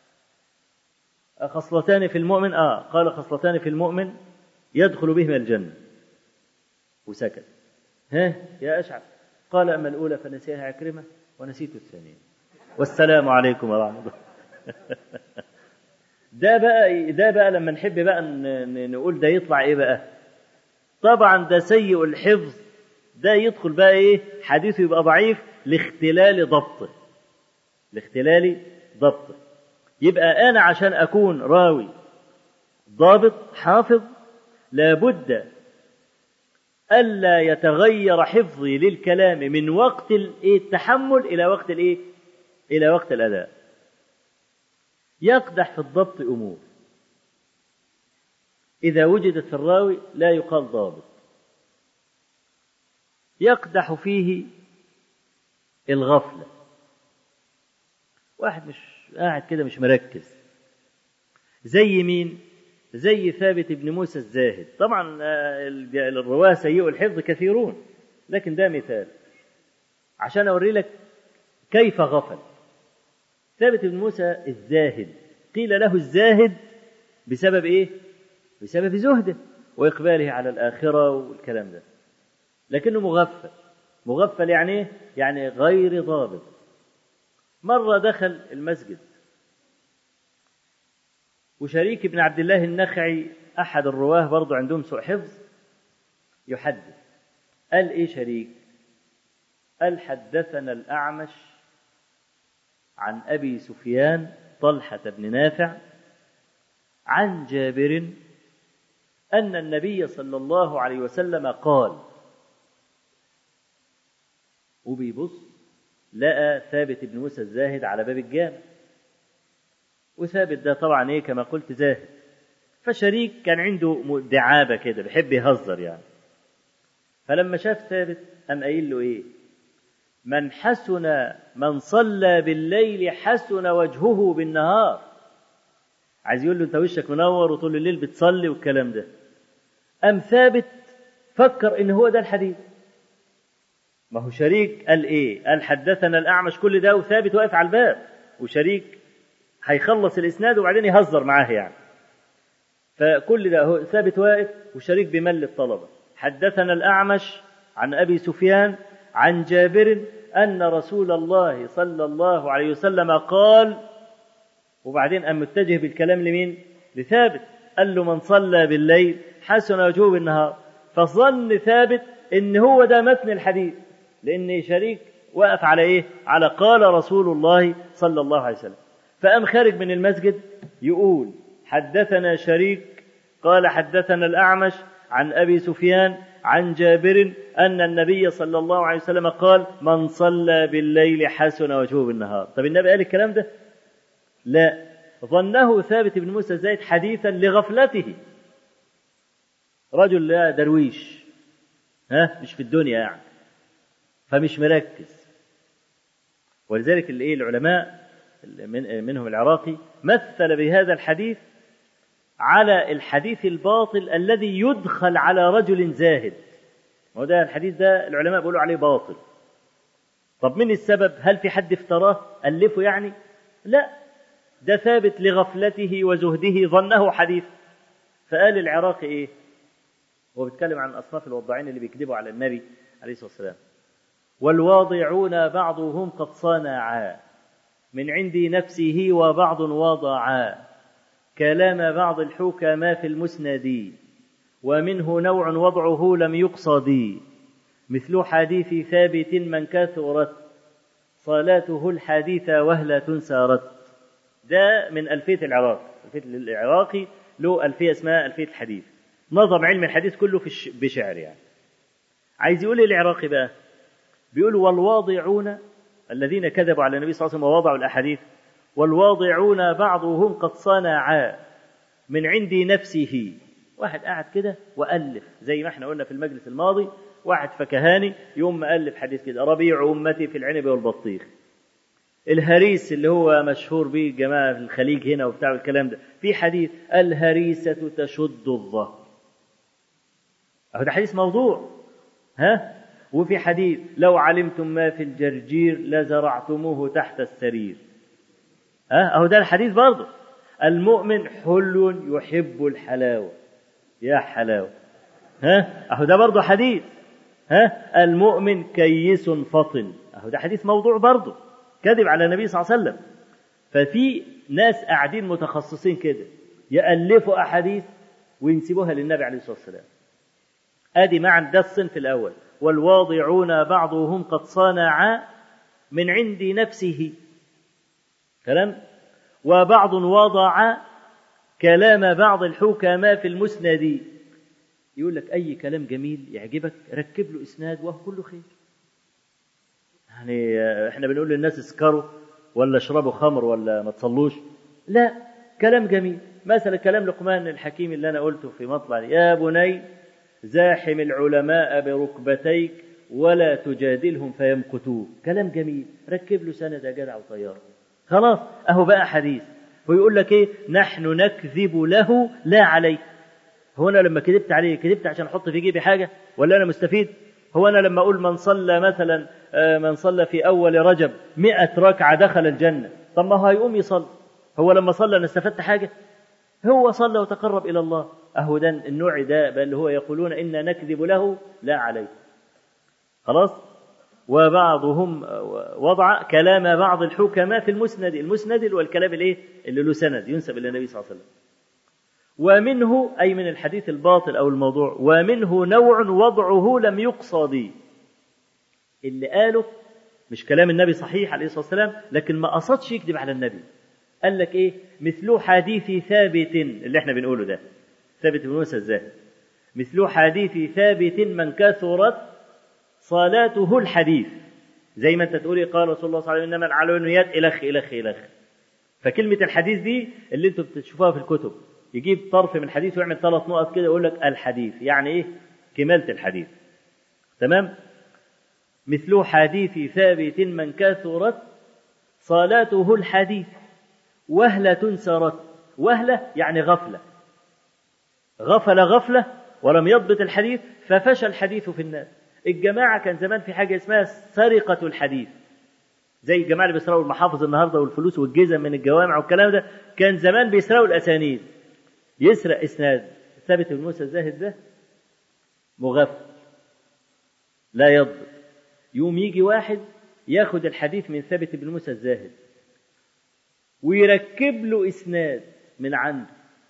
خصلتان في المؤمن، آه قال خصلتان في المؤمن يدخل بهما الجنة، وسكت. ها يا أشعب، قال أما الأولى فنسيها عكرمة ونسيت الثانية، والسلام عليكم ورحمة الله. ده بقى ده بقى لما نحب بقى نقول ده يطلع إيه بقى؟ طبعا ده سيء الحفظ، ده يدخل بقى إيه؟ حديثه يبقى ضعيف لاختلال ضبطه، لاختلال ضبطه. يبقى أنا عشان أكون راوي ضابط حافظ لابد ألا يتغير حفظي للكلام من وقت التحمل إلى وقت الإيه؟ إلى وقت الأداء. يقدح في الضبط أمور إذا وجدت في الراوي لا يقال ضابط. يقدح فيه الغفلة، واحد مش قاعد كده مش مركز. زي مين؟ زي ثابت بن موسى الزاهد. طبعا الرواة سيئوا الحفظ كثيرون، لكن ده مثال عشان أوري لك كيف غفل. ثابت بن موسى الزاهد قيل له الزاهد بسبب إيه؟ بسبب زهده وإقباله على الآخرة والكلام ده، لكنه مغفل. مغفل يعني إيه؟ يعني غير ضابط. مرة دخل المسجد وشريك بن عبد الله النخعي أحد الرواه برضو عندهم سوء حفظ يحدث. قال إيه شريك؟ قال حدثنا الأعمش عن أبي سفيان طلحة بن نافع عن جابر أن النبي صلى الله عليه وسلم قال. وبيبص لقى ثابت بن موسى الزاهد على باب الجامع، وثابت ده طبعا ايه كما قلت زاهد. فشريك كان عنده دعابة كده، بيحب يهزر يعني. فلما شاف ثابت قام قايل له ايه؟ من حسن من صلى بالليل حسن وجهه بالنهار. عايز يقول له انت وشك منور وطول الليل بتصلي والكلام ده. أم ثابت فكر ان هو ده الحديث. ما هو شريك قال ايه؟ قال حدثنا الأعمش كل ده، وثابت واقف على الباب، وشريك هيخلص الإسناد وبعدين يهزر معاه يعني. فكل ده هو ثابت واقف وشريك بمل الطلبة. حدثنا الأعمش عن أبي سفيان عن جابر أن رسول الله صلى الله عليه وسلم قال، وبعدين أم متجه بالكلام لمين؟ لثابت. قال له من صلى بالليل حسن وجهه بالنهار. فظن ثابت إن هو ده متن الحديث، لأن شريك وقف على إيه؟ على قال رسول الله صلى الله عليه وسلم. فأم خارج من المسجد يقول حدثنا شريك قال حدثنا الأعمش عن أبي سفيان عن جابر أن النبي صلى الله عليه وسلم قال من صلى بالليل حسن وجهه بالنهار. طب النبي قال الكلام ده؟ لا، ظنه ثابت بن موسى الزايد حديثا لغفلته. رجل لا درويش، ها مش في الدنيا يعني، فمش مركز. ولذلك الايه العلماء من منهم العراقي مثل بهذا الحديث على الحديث الباطل الذي يدخل على رجل زاهد. وده الحديث ده العلماء بيقولوا عليه باطل. طب من السبب؟ هل في حد افتراه ألفه يعني؟ لا، ده ثابت لغفلته وزهده ظنه حديث. فقال العراقي ايه؟ هو بيتكلم عن أصناف الوضاعين اللي بيكذبوا على النبي عليه الصلاة والسلام. والواضعون بعضهم قد صنعا من عند نفسه وبعض وضعا كلام بعض الحكماء في المسند ومنه نوع وضعه لم يقصد مثل حديث ثابت من كثرت صلاته الحديث وهلة سارت. ده من ألفية العراقي. ألفية العراقي له ألفية اسمها ألفية الحديث، نظم علم الحديث كله في بشعر يعني. عايز يقول العراقي بقى، بيقول والواضعون الذين كذبوا على النبي صلى الله عليه وسلم ووضعوا الأحاديث، والواضعون بعضهم قد صنعا من عند نفسه. واحد قاعد كده وألف زي ما احنا قلنا في المجلس الماضي، واحد فكهاني يوم مألف حديث كده ربيع أمتي في العنب والبطيخ. الهريس اللي هو مشهور به الجماعة في الخليج هنا وبتاع الكلام ده، في حديث الهريسة تشد الظهر، أهو ده حديث موضوع. ها؟ وفي حديث لو علمتم ما في الجرجير لزرعتموه تحت السرير. ها؟ أهو ده الحديث برضه. المؤمن حل يحب الحلاوة، يا حلاوة. ها؟ أهو ده برضه حديث. ها؟ المؤمن كيس فطن، أهو ده حديث موضوع برضه، كذب على النبي صلى الله عليه وسلم. ففي ناس قاعدين متخصصين كده يألفوا أحاديث وينسبوها للنبي عليه الصلاة والسلام. آدي معا ده الصنف الأول. والواضعون بعضهم قد صنع من عند نفسه كلام، وبعض وضع كلام بعض الحكماء في المسند. يقول لك أي كلام جميل يعجبك ركب له إسناد وهو كله خير. يعني احنا بنقول للناس اسكروا ولا اشربوا خمر ولا ما تصلوش، لا، كلام جميل. مثلا كلام لقمان الحكيم اللي أنا قلته في مطلع، يا بني زاحم العلماء بركبتيك ولا تجادلهم فيمقتوك. كلام جميل، ركب له سند يا جدع وطياره، خلاص اهو بقى حديث. ويقول لك ايه؟ نحن نكذب له لا عليه. هو انا لما كذبت عليه كذبت عشان احط في جيبي حاجه ولا انا مستفيد؟ هو انا لما اقول من صلى مثلا من صلى في اول رجب مئة ركعه دخل الجنه، طب ما هو هيقوم يصلي، هو لما صلى انا استفدت حاجه؟ هو صلى وتقرب إلى الله. أهو ده النوع ده بل هو يقولون إن نكذب له لا عليه. خلاص. وبعضهم وضع كلام بعض الحكماء في المسند. المسند والكلام الايه اللي له سند ينسب إلى النبي صلى الله عليه وسلم. ومنه أي من الحديث الباطل أو الموضوع، ومنه نوع وضعه لم يقصد. اللي قاله مش كلام النبي صحيح عليه الصلاة والسلام، لكن ما قصدش يكذب على النبي. قال لك ايه؟ مثل حديث ثابت اللي احنا بنقوله ده، ثابت بن موسى الزاهد، مثل حديث ثابت من كثرت صلاته الحديث. زي ما انت تقولي قال رسول الله صلى الله عليه وسلم انما الاعمال بالنيات الخ الخ الخ. فكلمه الحديث دي اللي انتم بتشوفوها في الكتب، يجيب طرف من الحديث ويعمل ثلاث نقط كده يقول لك الحديث، يعني ايه؟ كمالة الحديث. تمام؟ مثل حديث ثابت من كثرت صلاته الحديث وهلة سرت. وهلة يعني غفلة، غفل غفلة ولم يضبط الحديث ففشى الحديث في الناس. الجماعة كان زمان في حاجة اسمها سرقة الحديث، زي الجماعة اللي بيسرقوا المحافظ النهاردة والفلوس والجزم من الجوامع والكلام ده. كان زمان بيسرقوا الأسانيد، يسرق إسناد ثابت بن موسى الزاهد ده مغفل لا يضبط، يوم يجي واحد ياخد الحديث من ثابت بن موسى الزاهد ويركب له إسناد من عنده،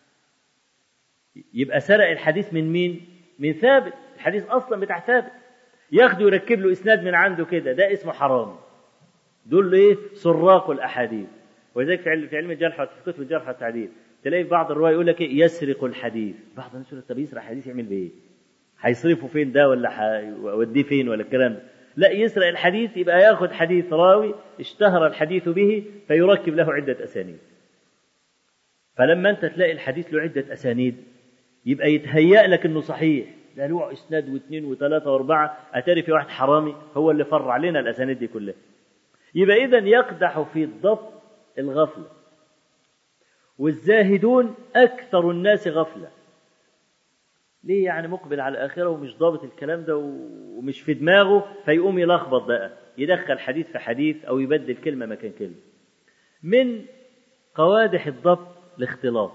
يبقى سرق الحديث من مين؟ من ثابت، الحديث أصلا بتاع ثابت، ياخده ويركب له إسناد من عنده كده، ده اسمه حرام. دول إيه؟ سراق الأحاديث. ولذلك في علم الجرح في كتب الجرح والتعديل تلاقي في بعض الرواية يقول لك إيه؟ يسرق الحديث. بعض الناس يقول لك طب يسرق حديث يعمل بإيه؟ هيصرفه فين ده ولا هيوديه فين ولا الكلام ده؟ لا، يسرق الحديث يبقى ياخد حديث راوي اشتهر الحديث به فيركب له عدة أسانيد. فلما أنت تلاقي الحديث له عدة أسانيد يبقى يتهيأ لك إنه صحيح، ده له إسناد واثنين وثلاثة وأربعة، أتاري في واحد حرامي هو اللي فرع لنا الأسانيد دي كلها. يبقى إذن يقدح في الضبط الغفلة، والزاهدون أكثر الناس غفلة. ليه؟ يعني مقبل على الآخرة ومش ضابط الكلام ده ومش في دماغه، فيقوم يلخبط بقى، يدخل حديث في حديث أو يبدل كلمة مكان كلمة. من قوادح الضبط الاختلاط.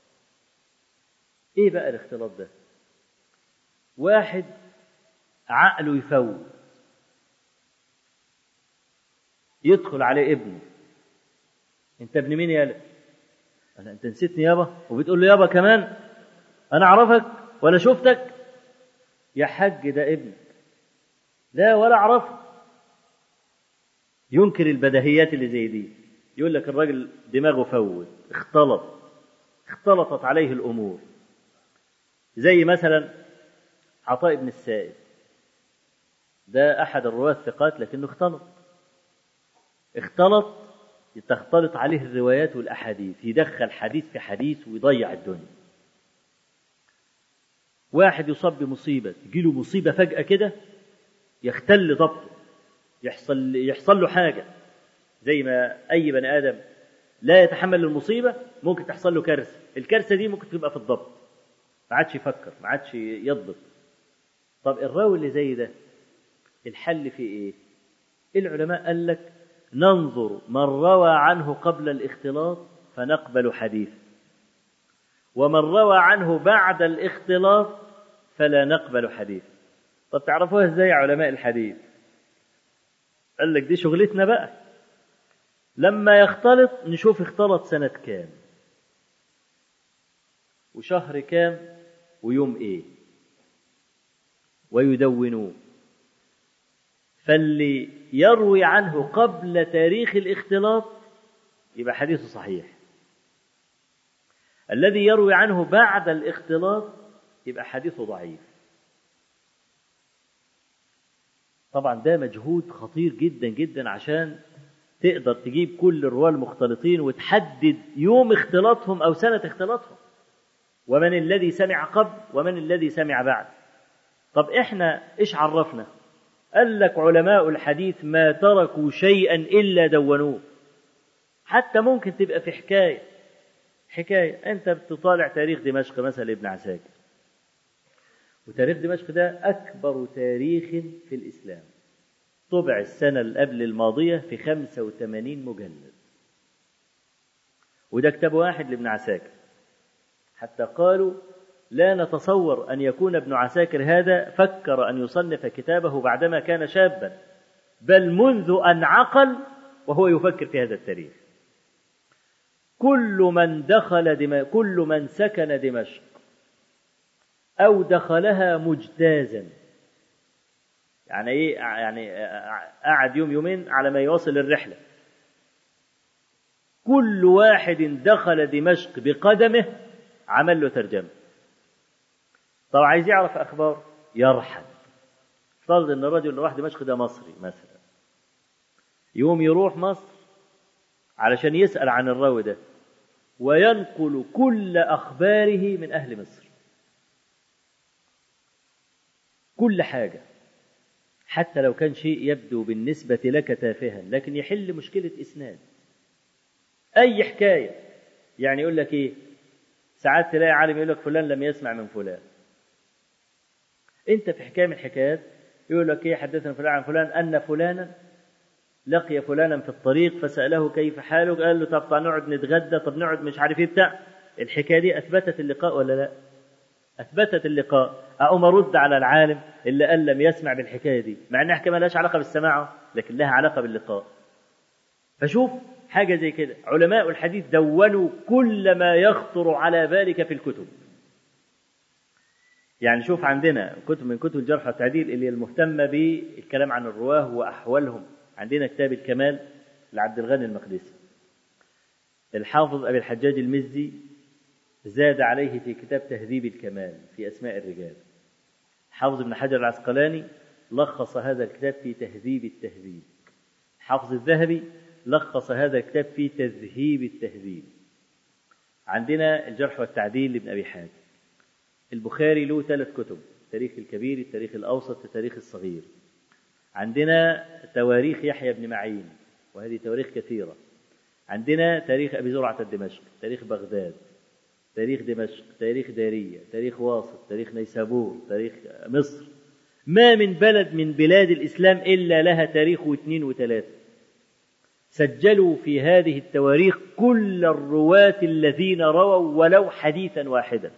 إيه بقى الاختلاط ده؟ واحد عقله يفوت، يدخل عليه ابنه، انت ابن مين يالا؟ انا انت نسيتني يابا؟ وبتقول له يابا كمان؟ انا اعرفك ولا شفتك؟ يا حاج ده ابنك. لا ولا اعرفه. ينكر البديهيات اللي زي دي، يقول لك الراجل دماغه فوت، اختلط، اختلطت عليه الامور. زي مثلا عطاء بن السائب، ده احد الرواه الثقات لكنه اختلط اختلط تختلط عليه الروايات والأحاديث، يدخل حديث في حديث ويضيع الدنيا. واحد يصاب بمصيبة، تجيله مصيبة فجأة كده يختل ضبطه، يحصل يحصل له حاجة، زي ما أي بني آدم لا يتحمل المصيبة ممكن تحصل له كارثة. الكارثة دي ممكن تبقى في الضبط، ما عادش يفكر، ما عادش يضبط. طب الراوي اللي زي ده الحل في إيه؟ العلماء قال لك ننظر من روى عنه قبل الاختلاط فنقبل حديثه، ومن روى عنه بعد الاختلاط فلا نقبل حديثه. طب تعرفوها ازاي يا علماء الحديث؟ قال لك دي شغلتنا بقى، لما يختلط نشوف اختلط سنة كام وشهر كام ويوم ايه ويدونوه. فاللي يروي عنه قبل تاريخ الاختلاط يبقى حديثه صحيح، الذي يروي عنه بعد الاختلاط يبقى حديثه ضعيف. طبعا ده مجهود خطير جدا جدا عشان تقدر تجيب كل الرواة المختلطين وتحدد يوم اختلاطهم أو سنة اختلاطهم، ومن الذي سمع قبل ومن الذي سمع بعد. طب إحنا إيش عرفنا؟ قال لك علماء الحديث ما تركوا شيئا إلا دونوه. حتى ممكن تبقى في حكاية حكاية أنت بتطالع تاريخ دمشق مثلا ابن عساكر، وتاريخ دمشق ده أكبر تاريخ في الإسلام، طبع السنة اللي قبل الماضية في خمسة وثمانين مجلد، وده كتاب واحد لابن عساكر. حتى قالوا لا نتصور أن يكون ابن عساكر هذا فكر أن يصنف كتابه بعدما كان شابا، بل منذ أن عقل وهو يفكر في هذا التاريخ. كل من دخل دم... كل من سكن دمشق أو دخلها مجتازا، يعني إيه؟ يعني قعد يوم يومين على ما يوصل الرحلة، كل واحد دخل دمشق بقدمه عمل له ترجمة. طب عايز يعرف أخبار يرحل، فرض أن الرجل اللي راح دمشق ده مصري مثلا، يوم يروح مصر علشان يسأل عن الراوي ده وينقل كل أخباره من أهل مصر، كل حاجة حتى لو كان شيء يبدو بالنسبة لك تافها لكن يحل مشكلة إسناد. أي حكاية يعني يقول لك إيه، ساعات تلاقي عالم يقول لك فلان لم يسمع من فلان. أنت في حكاية من الحكايات يقول لك إيه، حدثنا فلان عن فلان أن فلانا لقي فلانا في الطريق فسأله كيف حاله، قال له طب نقعد نتغدى، طب نقعد مش عارف إيه بتاع. الحكاية دي أثبتت اللقاء ولا لا؟ أثبتت اللقاء. أقوم أرد على العالم اللي قال لم يسمع بالحكاية دي، مع أنها حكاية ما لهاش علاقة بالسماع لكن لها علاقة باللقاء. فشوف حاجة زي كده، علماء الحديث دونوا كل ما يخطر على بالك في الكتب. يعني شوف عندنا كتب من كتب الجرح والتعديل اللي المهتمة بالكلام عن الرواه وأحوالهم. عندنا كتاب الكمال لعبد الغني المقدسي. الحافظ أبي الحجاج المزي زاد عليه في كتاب تهذيب الكمال في أسماء الرجال. حافظ ابن حجر العسقلاني لخص هذا الكتاب في تهذيب التهذيب. حافظ الذهبي لخص هذا الكتاب في تذهيب التهذيب. عندنا الجرح والتعديل لابن أبي حاتم. البخاري له ثلاث كتب، التاريخ الكبير، التاريخ الأوسط، التاريخ الصغير. عندنا تواريخ يحيى بن معين وهذه تواريخ كثيرة. عندنا تاريخ أبي زرعة الدمشق، تاريخ بغداد، تاريخ دمشق، تاريخ دارية، تاريخ واسط، تاريخ نيسابور، تاريخ مصر. ما من بلد من بلاد الإسلام إلا لها تاريخ واثنين وثلاثة. سجلوا في هذه التواريخ كل الرواة الذين رووا ولو حديثا واحدا،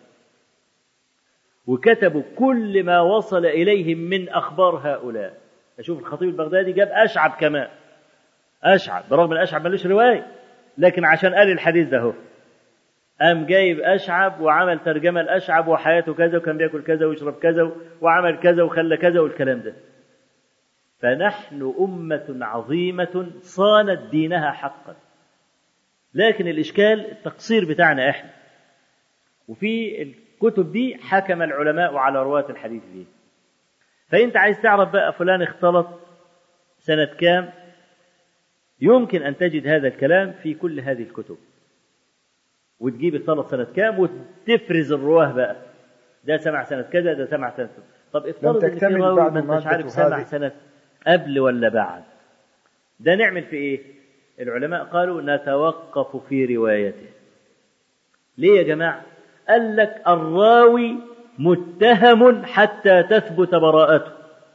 وكتبوا كل ما وصل إليهم من أخبار هؤلاء. أشوف الخطيب البغدادي جاب أشعب كمان، أشعب برغم الأشعب ملوش رواية لكن عشان قال الحديث ده هو قام جايب أشعب وعمل ترجمة الأشعب وحياته كذا وكان بيأكل كذا ويشرب كذا وعمل كذا وخلى كذا والكلام ده. فنحن أمة عظيمة صانت دينها حقا، لكن الإشكال التقصير بتاعنا إحنا. وفي الكتب دي حكم العلماء على رواة الحديث دي. فأنت عايز تعرف بقى فلان اختلط سنة كام، يمكن أن تجد هذا الكلام في كل هذه الكتب، وتجيب اختلط سنة كام وتفرز الرواه بقى، ده سمع سنة كذا، ده سمع سنة كذا. طب افترض ان في راوي ما انتش عارف سمع سنة قبل ولا بعد، ده نعمل في ايه؟ العلماء قالوا نتوقف في روايته. ليه يا جماعة؟ قال لك الراوي متهم حتى تثبت براءته،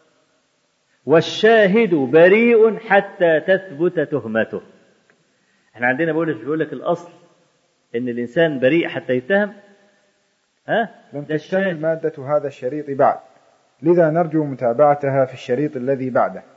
والشاهد بريء حتى تثبت تهمته. احنا عندنا بقول بيقول لك الاصل ان الانسان بريء حتى يتهم. ها لم تشتمل مادة هذا الشريط بعد، لذا نرجو متابعتها في الشريط الذي بعده.